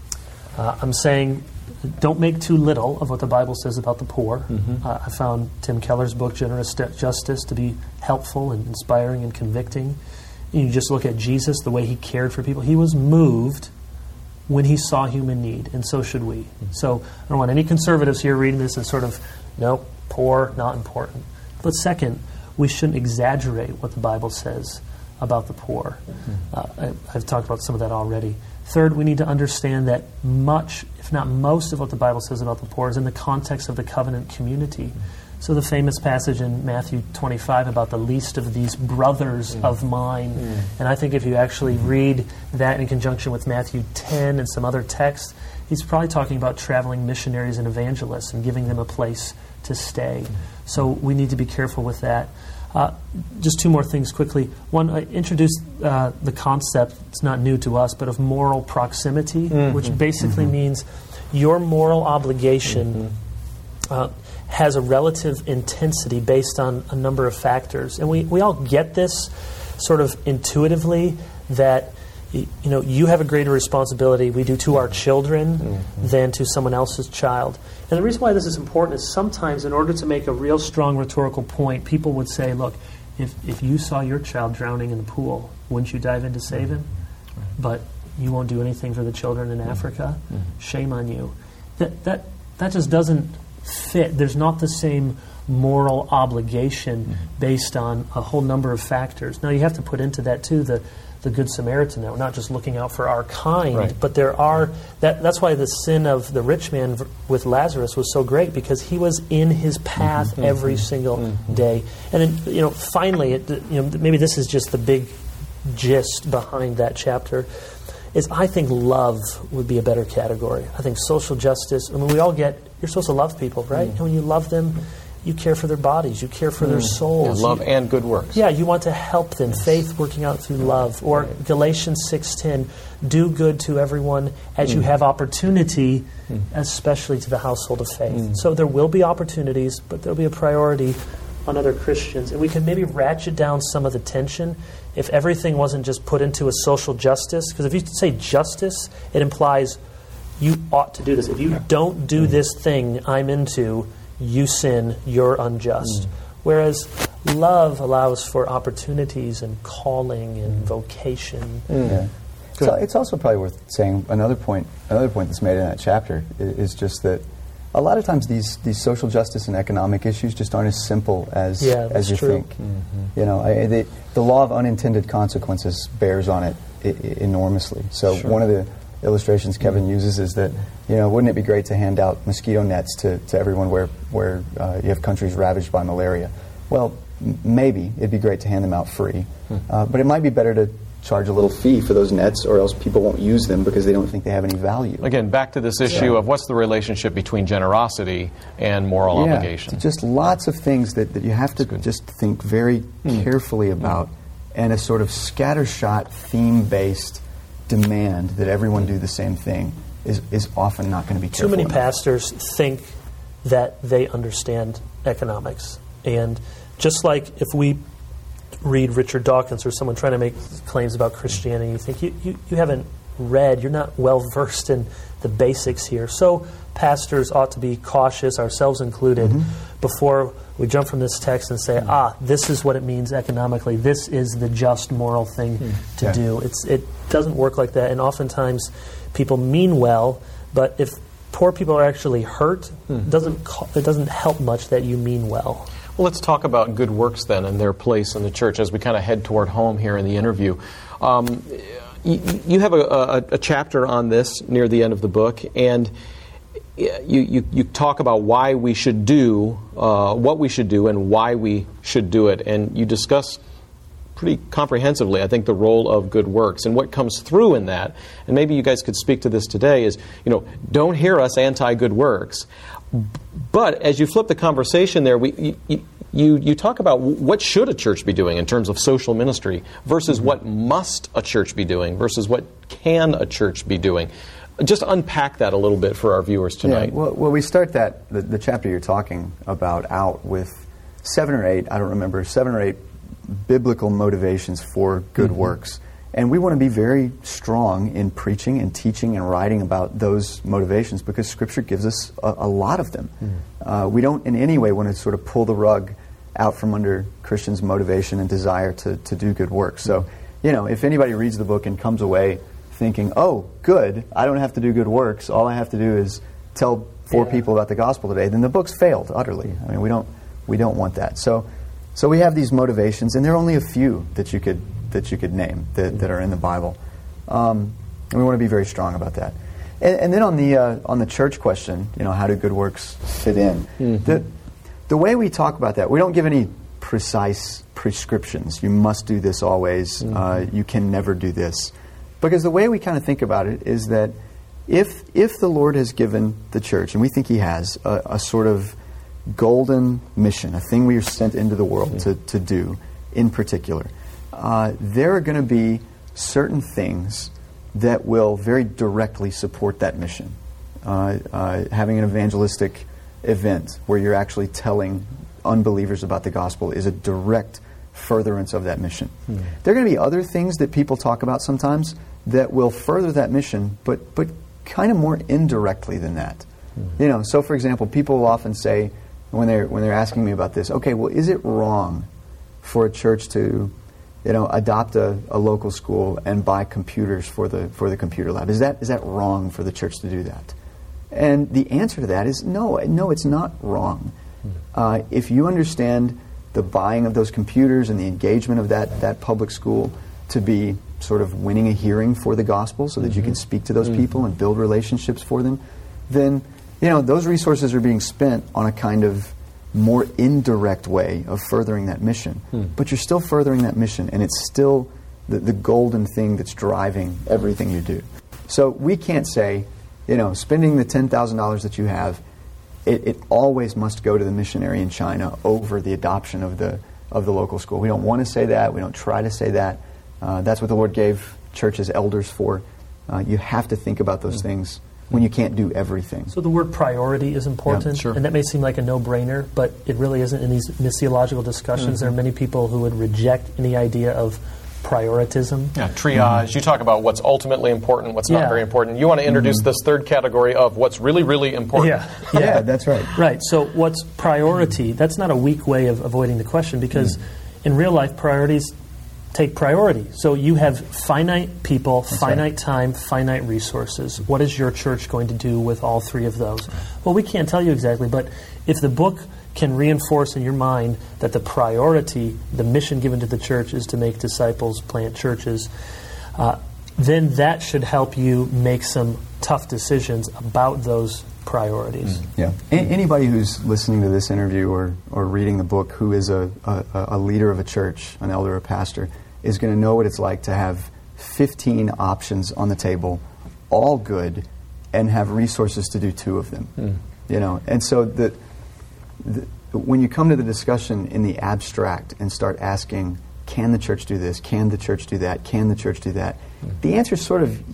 I'm saying don't make too little of what the Bible says about the poor. Mm-hmm. I found Tim Keller's book, Generous Justice, to be helpful and inspiring and convicting. You just look at Jesus, the way he cared for people. He was moved when he saw human need, and so should we. Mm-hmm. So I don't want any conservatives here reading this and sort of, no, poor, not important. But second, we shouldn't exaggerate what the Bible says about the poor. Mm-hmm. I've talked about some of that already. Third, we need to understand that much, if not most, of what the Bible says about the poor is in the context of the covenant community. So the famous passage in Matthew 25 about the least of these brothers of mine. And I think if you actually read that in conjunction with Matthew 10 and some other texts, he's probably talking about traveling missionaries and evangelists and giving them a place to stay. So we need to be careful with that. Just 2 more things quickly. One, I introduced the concept, it's not new to us, but of moral proximity, which basically means your moral obligation has a relative intensity based on a number of factors. And we all get this sort of intuitively, that you have a greater responsibility, we do to our children than to someone else's child. And the reason why this is important is sometimes in order to make a real strong rhetorical point, people would say, look, if you saw your child drowning in the pool, wouldn't you dive in to save him? But you won't do anything for the children in Africa? Shame on you. That just doesn't fit. There's not the same moral obligation based on a whole number of factors. Now, you have to put into that, too, the Good Samaritan. Now, we're not just looking out for our kind, but there are... That's why the sin of the rich man with Lazarus was so great, because he was in his path every single day. And then, finally, maybe this is just the big gist behind that chapter, is I think love would be a better category. I think social justice, we all get... You're supposed to love people, right? And when you love them, you care for their bodies, you care for their souls. Love and good works. Yeah, you want to help them, faith working out through love. Or Galatians 6:10, do good to everyone as you have opportunity, especially to the household of faith. So there will be opportunities, but there will be a priority on other Christians. And we can maybe ratchet down some of the tension if everything wasn't just put into a social justice. Because if you say justice, it implies you ought to do this. If you don't do this thing I'm into, you sin, you're unjust. Whereas love allows for opportunities and calling and vocation. So it's also probably worth saying another point that's made in that chapter is just that a lot of times these social justice and economic issues just aren't as simple as you think. The law of unintended consequences bears on it enormously. So one of the illustrations Kevin uses is that, wouldn't it be great to hand out mosquito nets to everyone where you have countries ravaged by malaria? Well, maybe it'd be great to hand them out free, but it might be better to charge a little fee for those nets, or else people won't use them because they don't think they have any value. Again, back to this issue of what's the relationship between generosity and moral obligation. Just lots of things that you have to just think very carefully about, and a sort of scattershot, theme-based demand that everyone do the same thing is often not going to be careful Too many enough. pastors think that they understand economics. And just like if we read Richard Dawkins or someone trying to make claims about Christianity, you think you haven't read, you're not well versed in the basics here. So pastors ought to be cautious, ourselves included, before we jump from this text and say, this is what it means economically. This is the just moral thing to do. It doesn't work like that, and oftentimes people mean well, but if poor people are actually hurt, it doesn't help much that you mean well. Well, let's talk about good works then and their place in the church as we kind of head toward home here in the interview. You have a chapter on this near the end of the book, and you talk about why we should do what we should do and why we should do it, and you discuss pretty comprehensively, I think, the role of good works. And what comes through in that, and maybe you guys could speak to this today, is, don't hear us anti-good works. But as you flip the conversation there, you talk about what should a church be doing in terms of social ministry versus what must a church be doing versus what can a church be doing. Just unpack that a little bit for our viewers tonight. Yeah, well, we start the chapter you're talking about out with 7 or 8 biblical motivations for good works. And we want to be very strong in preaching and teaching and writing about those motivations because Scripture gives us a lot of them. We don't in any way want to sort of pull the rug out from under Christians' motivation and desire to do good works. So, if anybody reads the book and comes away thinking, oh, good, I don't have to do good works, all I have to do is tell 4 people about the gospel today, then the book's failed utterly. I mean, we don't want that. So we have these motivations, and there are only a few that you could name that are in the Bible, and we want to be very strong about that. And then on the church question, how do good works fit in? The way we talk about that, we don't give any precise prescriptions. You must do this always. You can never do this, because the way we kind of think about it is that if the Lord has given the church, and we think He has, a sort of golden mission, a thing we are sent into the world to do in particular, there are going to be certain things that will very directly support that mission. Having an evangelistic event where you're actually telling unbelievers about the gospel is a direct furtherance of that mission. There are going to be other things that people talk about sometimes that will further that mission, but kind of more indirectly than that. You know, so for example, people will often say when they're asking me about this, okay, well, is it wrong for a church to, you know, adopt a local school and buy computers for the computer lab? Is that wrong for the church to do that? And the answer to that is no, it's not wrong. If you understand the buying of those computers and the engagement of that public school to be sort of winning a hearing for the gospel so that you can speak to those people and build relationships for them, then, you know, those resources are being spent on a kind of more indirect way of furthering that mission. But you're still furthering that mission, and it's still the golden thing that's driving everything you do. So we can't say, you know, spending the $10,000 that you have, it always must go to the missionary in China over the adoption of the local school. We don't want to say that. We don't try to say that. That's what the Lord gave churches elders for. You have to think about those things when you can't do everything. So the word priority is important, and that may seem like a no-brainer, but it really isn't in these missiological discussions. There are many people who would reject any idea of prioritism. Yeah, triage. You talk about what's ultimately important, what's not very important. You want to introduce this third category of what's really, really important. Yeah, that's right. Right. So what's priority? That's not a weak way of avoiding the question, because in real life, priorities take priority. So you have finite people, finite time, finite resources. What is your church going to do with all three of those? Well, we can't tell you exactly, but if the book can reinforce in your mind that the priority, the mission given to the church is to make disciples, plant churches, then that should help you make some tough decisions about those priorities. Yeah. Anybody who's listening to this interview or reading the book who is a leader of a church, an elder or pastor, is going to know what it's like to have 15 options on the table, all good, and have resources to do 2 of them. You know, and so when you come to the discussion in the abstract and start asking, can the church do this? Can the church do that? Can the church do that? The answer is sort of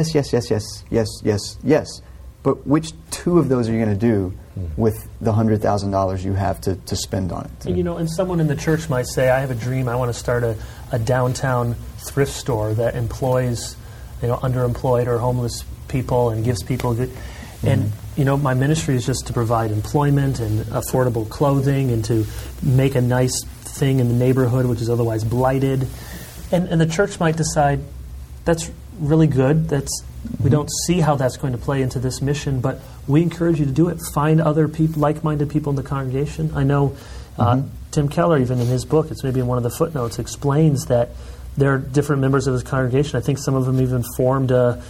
yes. But which 2 of those are you going to do with the $100,000 you have to spend on it? And, you know, and someone in the church might say, I have a dream, I want to start a downtown thrift store that employs, you know, underemployed or homeless people and gives people good... And, you know, my ministry is just to provide employment and affordable clothing and to make a nice thing in the neighborhood which is otherwise blighted. And the church might decide, that's really good, we don't see how that's going to play into this mission, but we encourage you to do it. Find other people, like-minded people in the congregation. I know Tim Keller, even in his book, it's maybe in one of the footnotes, explains that there are different members of his congregation. I think some of them even formed a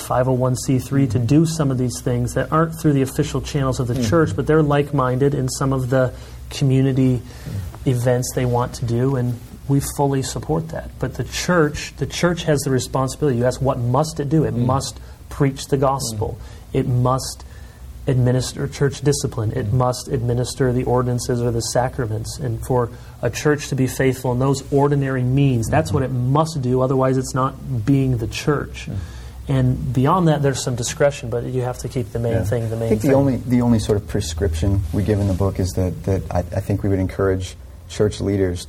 501c3 to do some of these things that aren't through the official channels of the church, but they're like-minded in some of the community events they want to do, and we fully support that. But the church has the responsibility. You ask, what must it do? It must preach the gospel. It must administer church discipline. It must administer the ordinances or the sacraments. And for a church to be faithful in those ordinary means, that's what it must do. Otherwise, it's not being the church. And beyond that, there's some discretion, but you have to keep the main thing the main thing. I think the only sort of prescription we give in the book is that I think we would encourage church leaders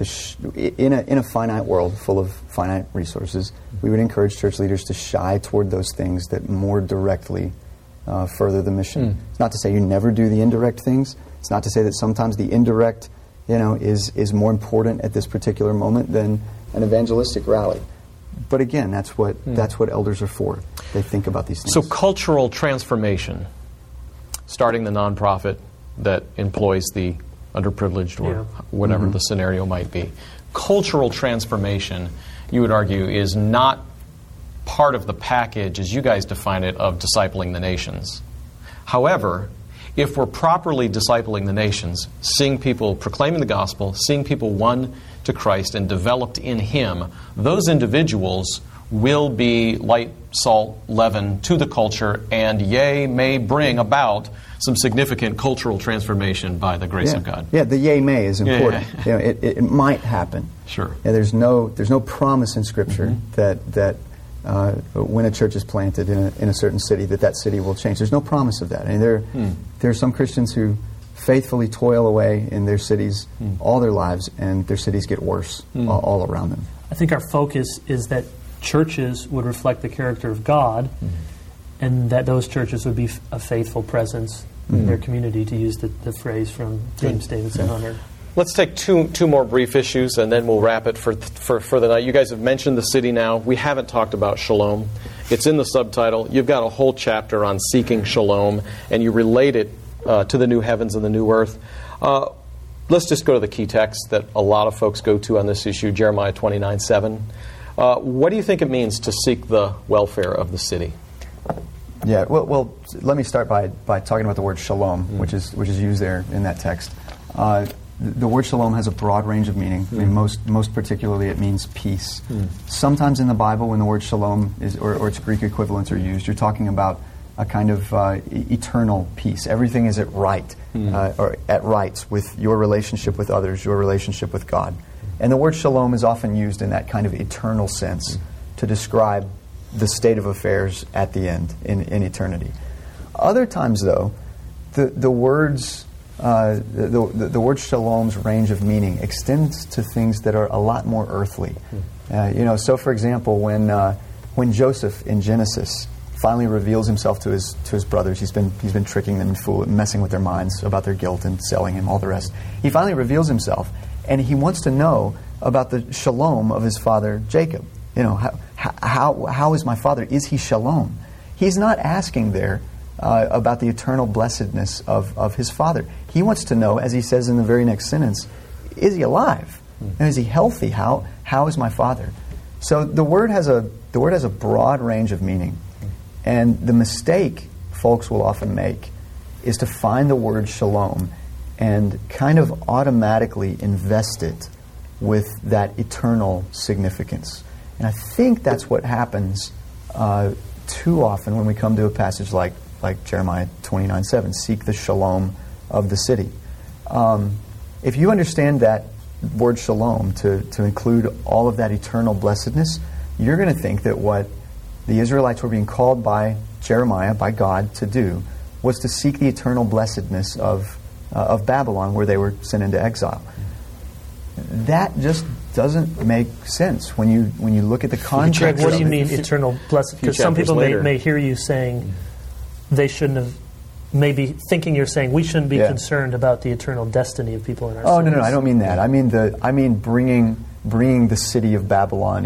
in a finite world full of finite resources, we would encourage church leaders to shy toward those things that more directly further the mission. It's not to say you never do the indirect things. It's not to say that sometimes the indirect, you know, is more important at this particular moment than an evangelistic rally. But again, that's what elders are for. They think about these things. So cultural transformation, starting the nonprofit that employs the underprivileged or whatever the scenario might be. Cultural transformation, you would argue, is not part of the package, as you guys define it, of discipling the nations. However, if we're properly discipling the nations, seeing people proclaiming the gospel, seeing people won to Christ and developed in Him, those individuals will be light, salt, leaven to the culture, and may bring about some significant cultural transformation by the grace of God. Yeah, the yea may is important. You know, it might happen. Sure. Yeah, there's no promise in Scripture that when a church is planted in a certain city, that city will change. There's no promise of that. I mean, there are some Christians who faithfully toil away in their cities all their lives, and their cities get worse all around them. I think our focus is that churches would reflect the character of God, and that those churches would be a faithful presence in their community, to use the phrase from James Davison Hunter. Let's take two more brief issues, and then we'll wrap it for the night. You guys have mentioned the city now. We haven't talked about shalom. It's in the subtitle. You've got a whole chapter on seeking shalom, and you relate it to the new heavens and the new earth. Let's just go to the key text that a lot of folks go to on this issue, Jeremiah 29:7. What do you think it means to seek the welfare of the city? Yeah, well, let me start by talking about the word shalom, which is used there in that text. The word shalom has a broad range of meaning. I mean, most particularly, it means peace. Sometimes in the Bible, when the word shalom or its Greek equivalents are used, you're talking about a kind of eternal peace. Everything is at right, or at rights with your relationship with others, your relationship with God. And the word shalom is often used in that kind of eternal sense to describe the state of affairs at the end, in eternity. Other times, though, the words... the word shalom's range of meaning extends to things that are a lot more earthly. So for example, when Joseph in Genesis finally reveals himself to his brothers, he's been tricking them and messing with their minds about their guilt and selling him, all the rest. He finally reveals himself, and he wants to know about the shalom of his father Jacob. How is my father? Is he shalom? He's not asking there about the eternal blessedness of his father. He wants to know, as he says in the very next sentence, is he alive? And is he healthy? How is my father? So the word has a broad range of meaning. And the mistake folks will often make is to find the word shalom and kind of automatically invest it with that eternal significance. And I think that's what happens too often when we come to a passage like Jeremiah 29:7, seek the shalom of the city. If you understand that word shalom to include all of that eternal blessedness, you're going to think that what the Israelites were being called by Jeremiah, by God, to do was to seek the eternal blessedness of Babylon, where they were sent into exile. That just doesn't make sense when you look at the context. What do you mean eternal blessing? Because some people may hear you saying they shouldn't have, maybe thinking you're saying we shouldn't be concerned about the eternal destiny of people in our cities. No, I don't mean that. I mean bringing the city of Babylon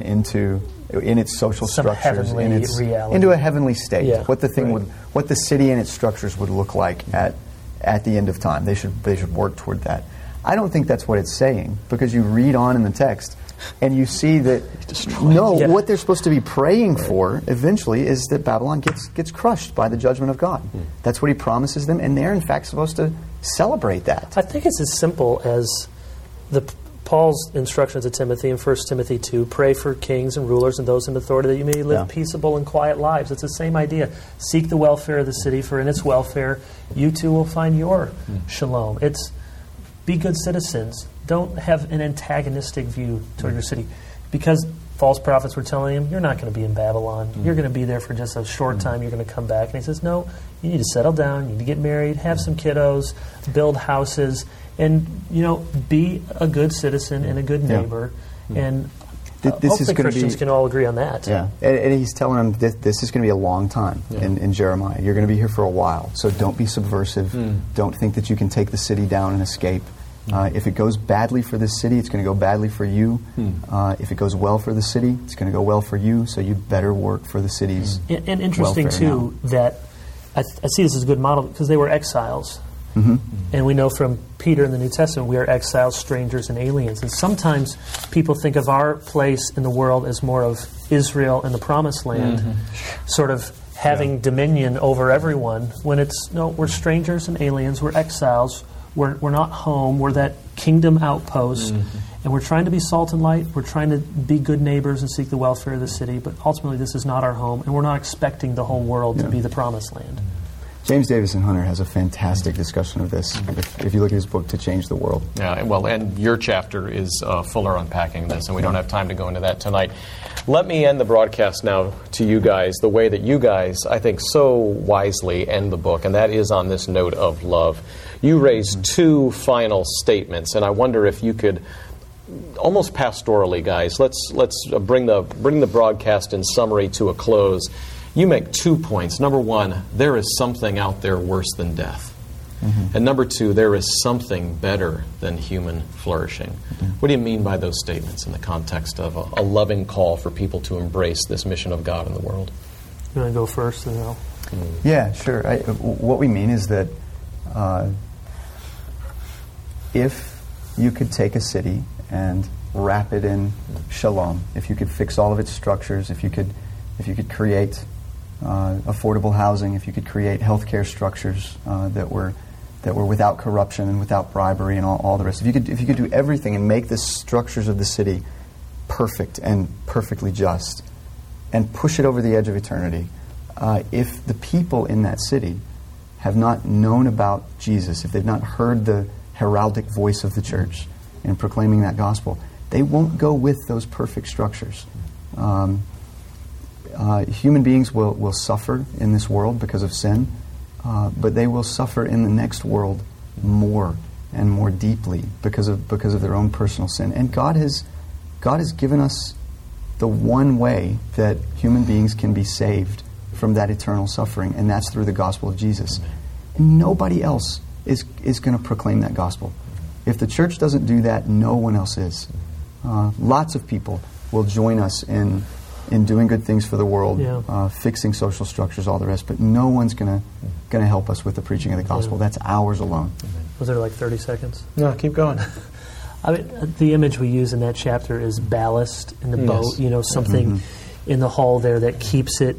in its social structures, into a heavenly state. Yeah. What the city and its structures would look like at the end of time. They should work toward that. I don't think that's what it's saying, because you read on in the text and you see that what they're supposed to be praying for eventually is that Babylon gets crushed by the judgment of God. That's what he promises them, and they're in fact supposed to celebrate that. I think it's as simple as Paul's instructions to Timothy in 1 Timothy 2, pray for kings and rulers and those in authority that you may live peaceable and quiet lives. It's the same idea. Seek the welfare of the city, for in its welfare you too will find your shalom. It's be good citizens. Don't have an antagonistic view toward your city. Because false prophets were telling him, you're not going to be in Babylon. You're going to be there for just a short time. You're going to come back. And he says, no, you need to settle down. You need to get married, have some kiddos, build houses, and be a good citizen and a good neighbor. And hopefully Christians can all agree on that. Yeah, and he's telling them this is going to be a long time in Jeremiah. You're going to be here for a while, so don't be subversive. Don't think that you can take the city down and escape. If it goes badly for this city, it's going to go badly for you. If it goes well for the city, it's going to go well for you, so you better work for the city's And interesting, too, now. that I see this as a good model, because they were exiles. And we know from Peter in the New Testament, we are exiles, strangers, and aliens. And sometimes people think of our place in the world as more of Israel and the Promised Land, sort of having dominion over everyone, when it's, no, we're strangers and aliens, we're exiles, we're not home, we're that kingdom outpost, and we're trying to be salt and light, we're trying to be good neighbors and seek the welfare of the city, but ultimately this is not our home, and we're not expecting the whole world to be the Promised Land. James Davison Hunter has a fantastic discussion of this, if you look at his book, To Change the World. Yeah, well, and your chapter is fuller unpacking this, and we don't have time to go into that tonight. Let me end the broadcast now to you guys the way that you guys, I think, so wisely end the book, and that is on this note of love. You raised two final statements, and I wonder if you could almost pastorally, guys, let's bring the broadcast in summary to a close. You make 2 points. Number one, there is something out there worse than death. Mm-hmm. And number two, there is something better than human flourishing. Mm-hmm. What do you mean by those statements in the context of a loving call for people to embrace this mission of God in the world? You want to go first, and I'll... Yeah, sure. What we mean is that if you could take a city and wrap it in shalom, if you could fix all of its structures, if you could create affordable housing, if you could create healthcare structures that were without corruption and without bribery and all the rest, if you could do everything and make the structures of the city perfect and perfectly just, and push it over the edge of eternity, if the people in that city have not known about Jesus, if they've not heard the heraldic voice of the church in proclaiming that gospel, they won't go with those perfect structures. Human beings will suffer in this world because of sin, but they will suffer in the next world more and more deeply because of their own personal sin. And God has given us the one way that human beings can be saved from that eternal suffering, and that's through the gospel of Jesus. And nobody else is going to proclaim that gospel. If the church doesn't do that, no one else is. Lots of people will join us in doing good things for the world, fixing social structures, all the rest, but no one's going to help us with the preaching of the gospel. That's ours alone. Was there like 30 seconds? No, keep going. I mean, the image we use in that chapter is ballast in the boat, something in the hull there that keeps it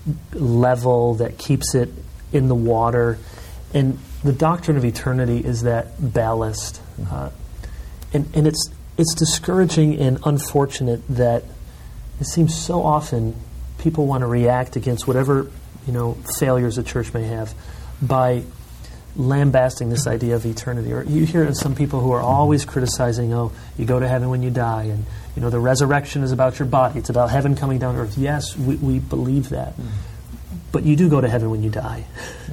level, that keeps it in the water. And the doctrine of eternity is that ballast. And it's discouraging and unfortunate that it seems so often people want to react against whatever, failures a church may have by lambasting this idea of eternity. Or you hear some people who are always criticizing, you go to heaven when you die, and the resurrection is about your body. It's about heaven coming down to earth. Yes, we believe that. But you do go to heaven when you die.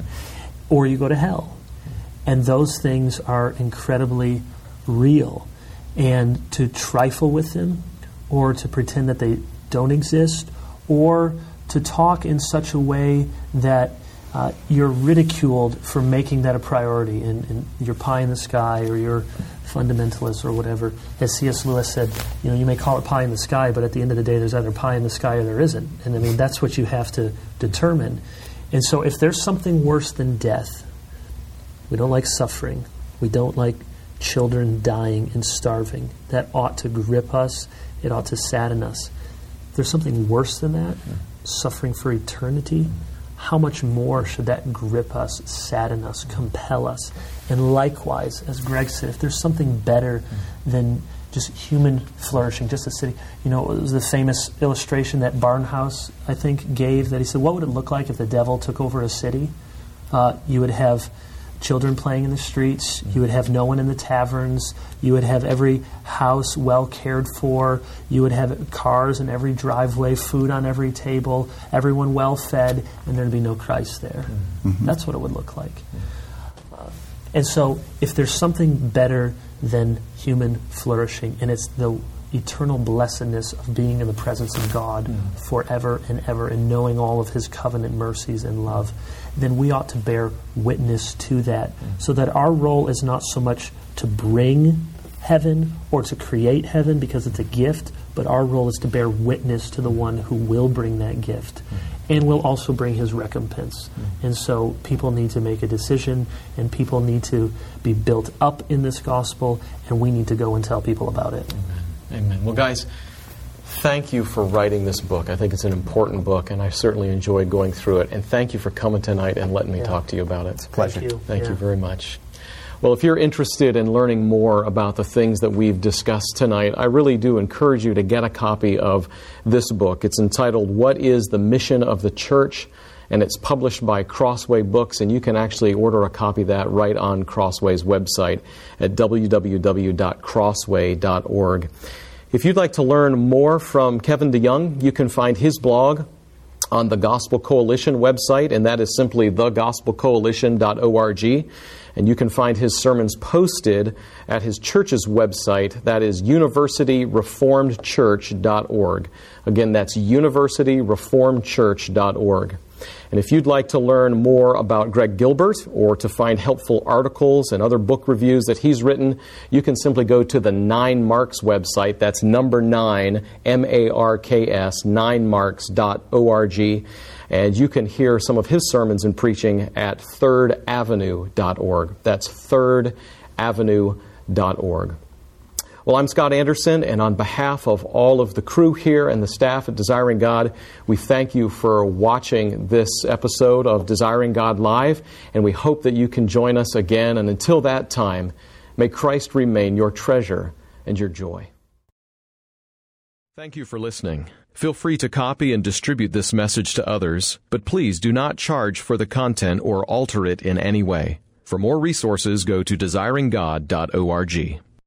Or you go to hell. And those things are incredibly real. And to trifle with them, or to pretend that they don't exist, or to talk in such a way that you're ridiculed for making that a priority, and you're pie in the sky, or you're fundamentalist, or whatever. As C.S. Lewis said, you may call it pie in the sky, but at the end of the day, there's either pie in the sky or there isn't. And I mean, that's what you have to determine. And so if there's something worse than death, we don't like suffering, we don't like children dying and starving, that ought to grip us, it ought to sadden us. If there's something worse than that, suffering for eternity, how much more should that grip us, sadden us, compel us? And likewise, as Greg said, if there's something better than just human flourishing, just a city. It was the famous illustration that Barnhouse, I think, gave, that he said, what would it look like if the devil took over a city? You would have children playing in the streets. You would have no one in the taverns. You would have every house well cared for. You would have cars in every driveway, food on every table, everyone well fed, and there'd be no Christ there. Mm-hmm. That's what it would look like. And so if there's something better than human flourishing, and it's the eternal blessedness of being in the presence of God forever and ever, and knowing all of His covenant mercies and love, then we ought to bear witness to that, so that our role is not so much to bring heaven or to create heaven because it's a gift, but our role is to bear witness to the one who will bring that gift and will also bring His recompense. And so people need to make a decision, and people need to be built up in this gospel, and we need to go and tell people about it. Amen. Well, guys, thank you for writing this book. I think it's an important book, and I certainly enjoyed going through it. And thank you for coming tonight and letting me talk to you about it. It's a pleasure. Thank you very much. Well, if you're interested in learning more about the things that we've discussed tonight, I really do encourage you to get a copy of this book. It's entitled, What is the Mission of the Church? And it's published by Crossway Books, and you can actually order a copy of that right on Crossway's website at www.crossway.org. If you'd like to learn more from Kevin DeYoung, you can find his blog on the Gospel Coalition website, and that is simply thegospelcoalition.org. And you can find his sermons posted at his church's website. That is universityreformedchurch.org. Again, that's universityreformedchurch.org. And if you'd like to learn more about Greg Gilbert or to find helpful articles and other book reviews that he's written, you can simply go to the 9 Marks website. That's number 9, M-A-R-K-S, 9marks.org. And you can hear some of his sermons and preaching at thirdavenue.org. That's thirdavenue.org. Well, I'm Scott Anderson, and on behalf of all of the crew here and the staff at Desiring God, we thank you for watching this episode of Desiring God Live, and we hope that you can join us again. And until that time, may Christ remain your treasure and your joy. Thank you for listening. Feel free to copy and distribute this message to others, but please do not charge for the content or alter it in any way. For more resources, go to desiringgod.org.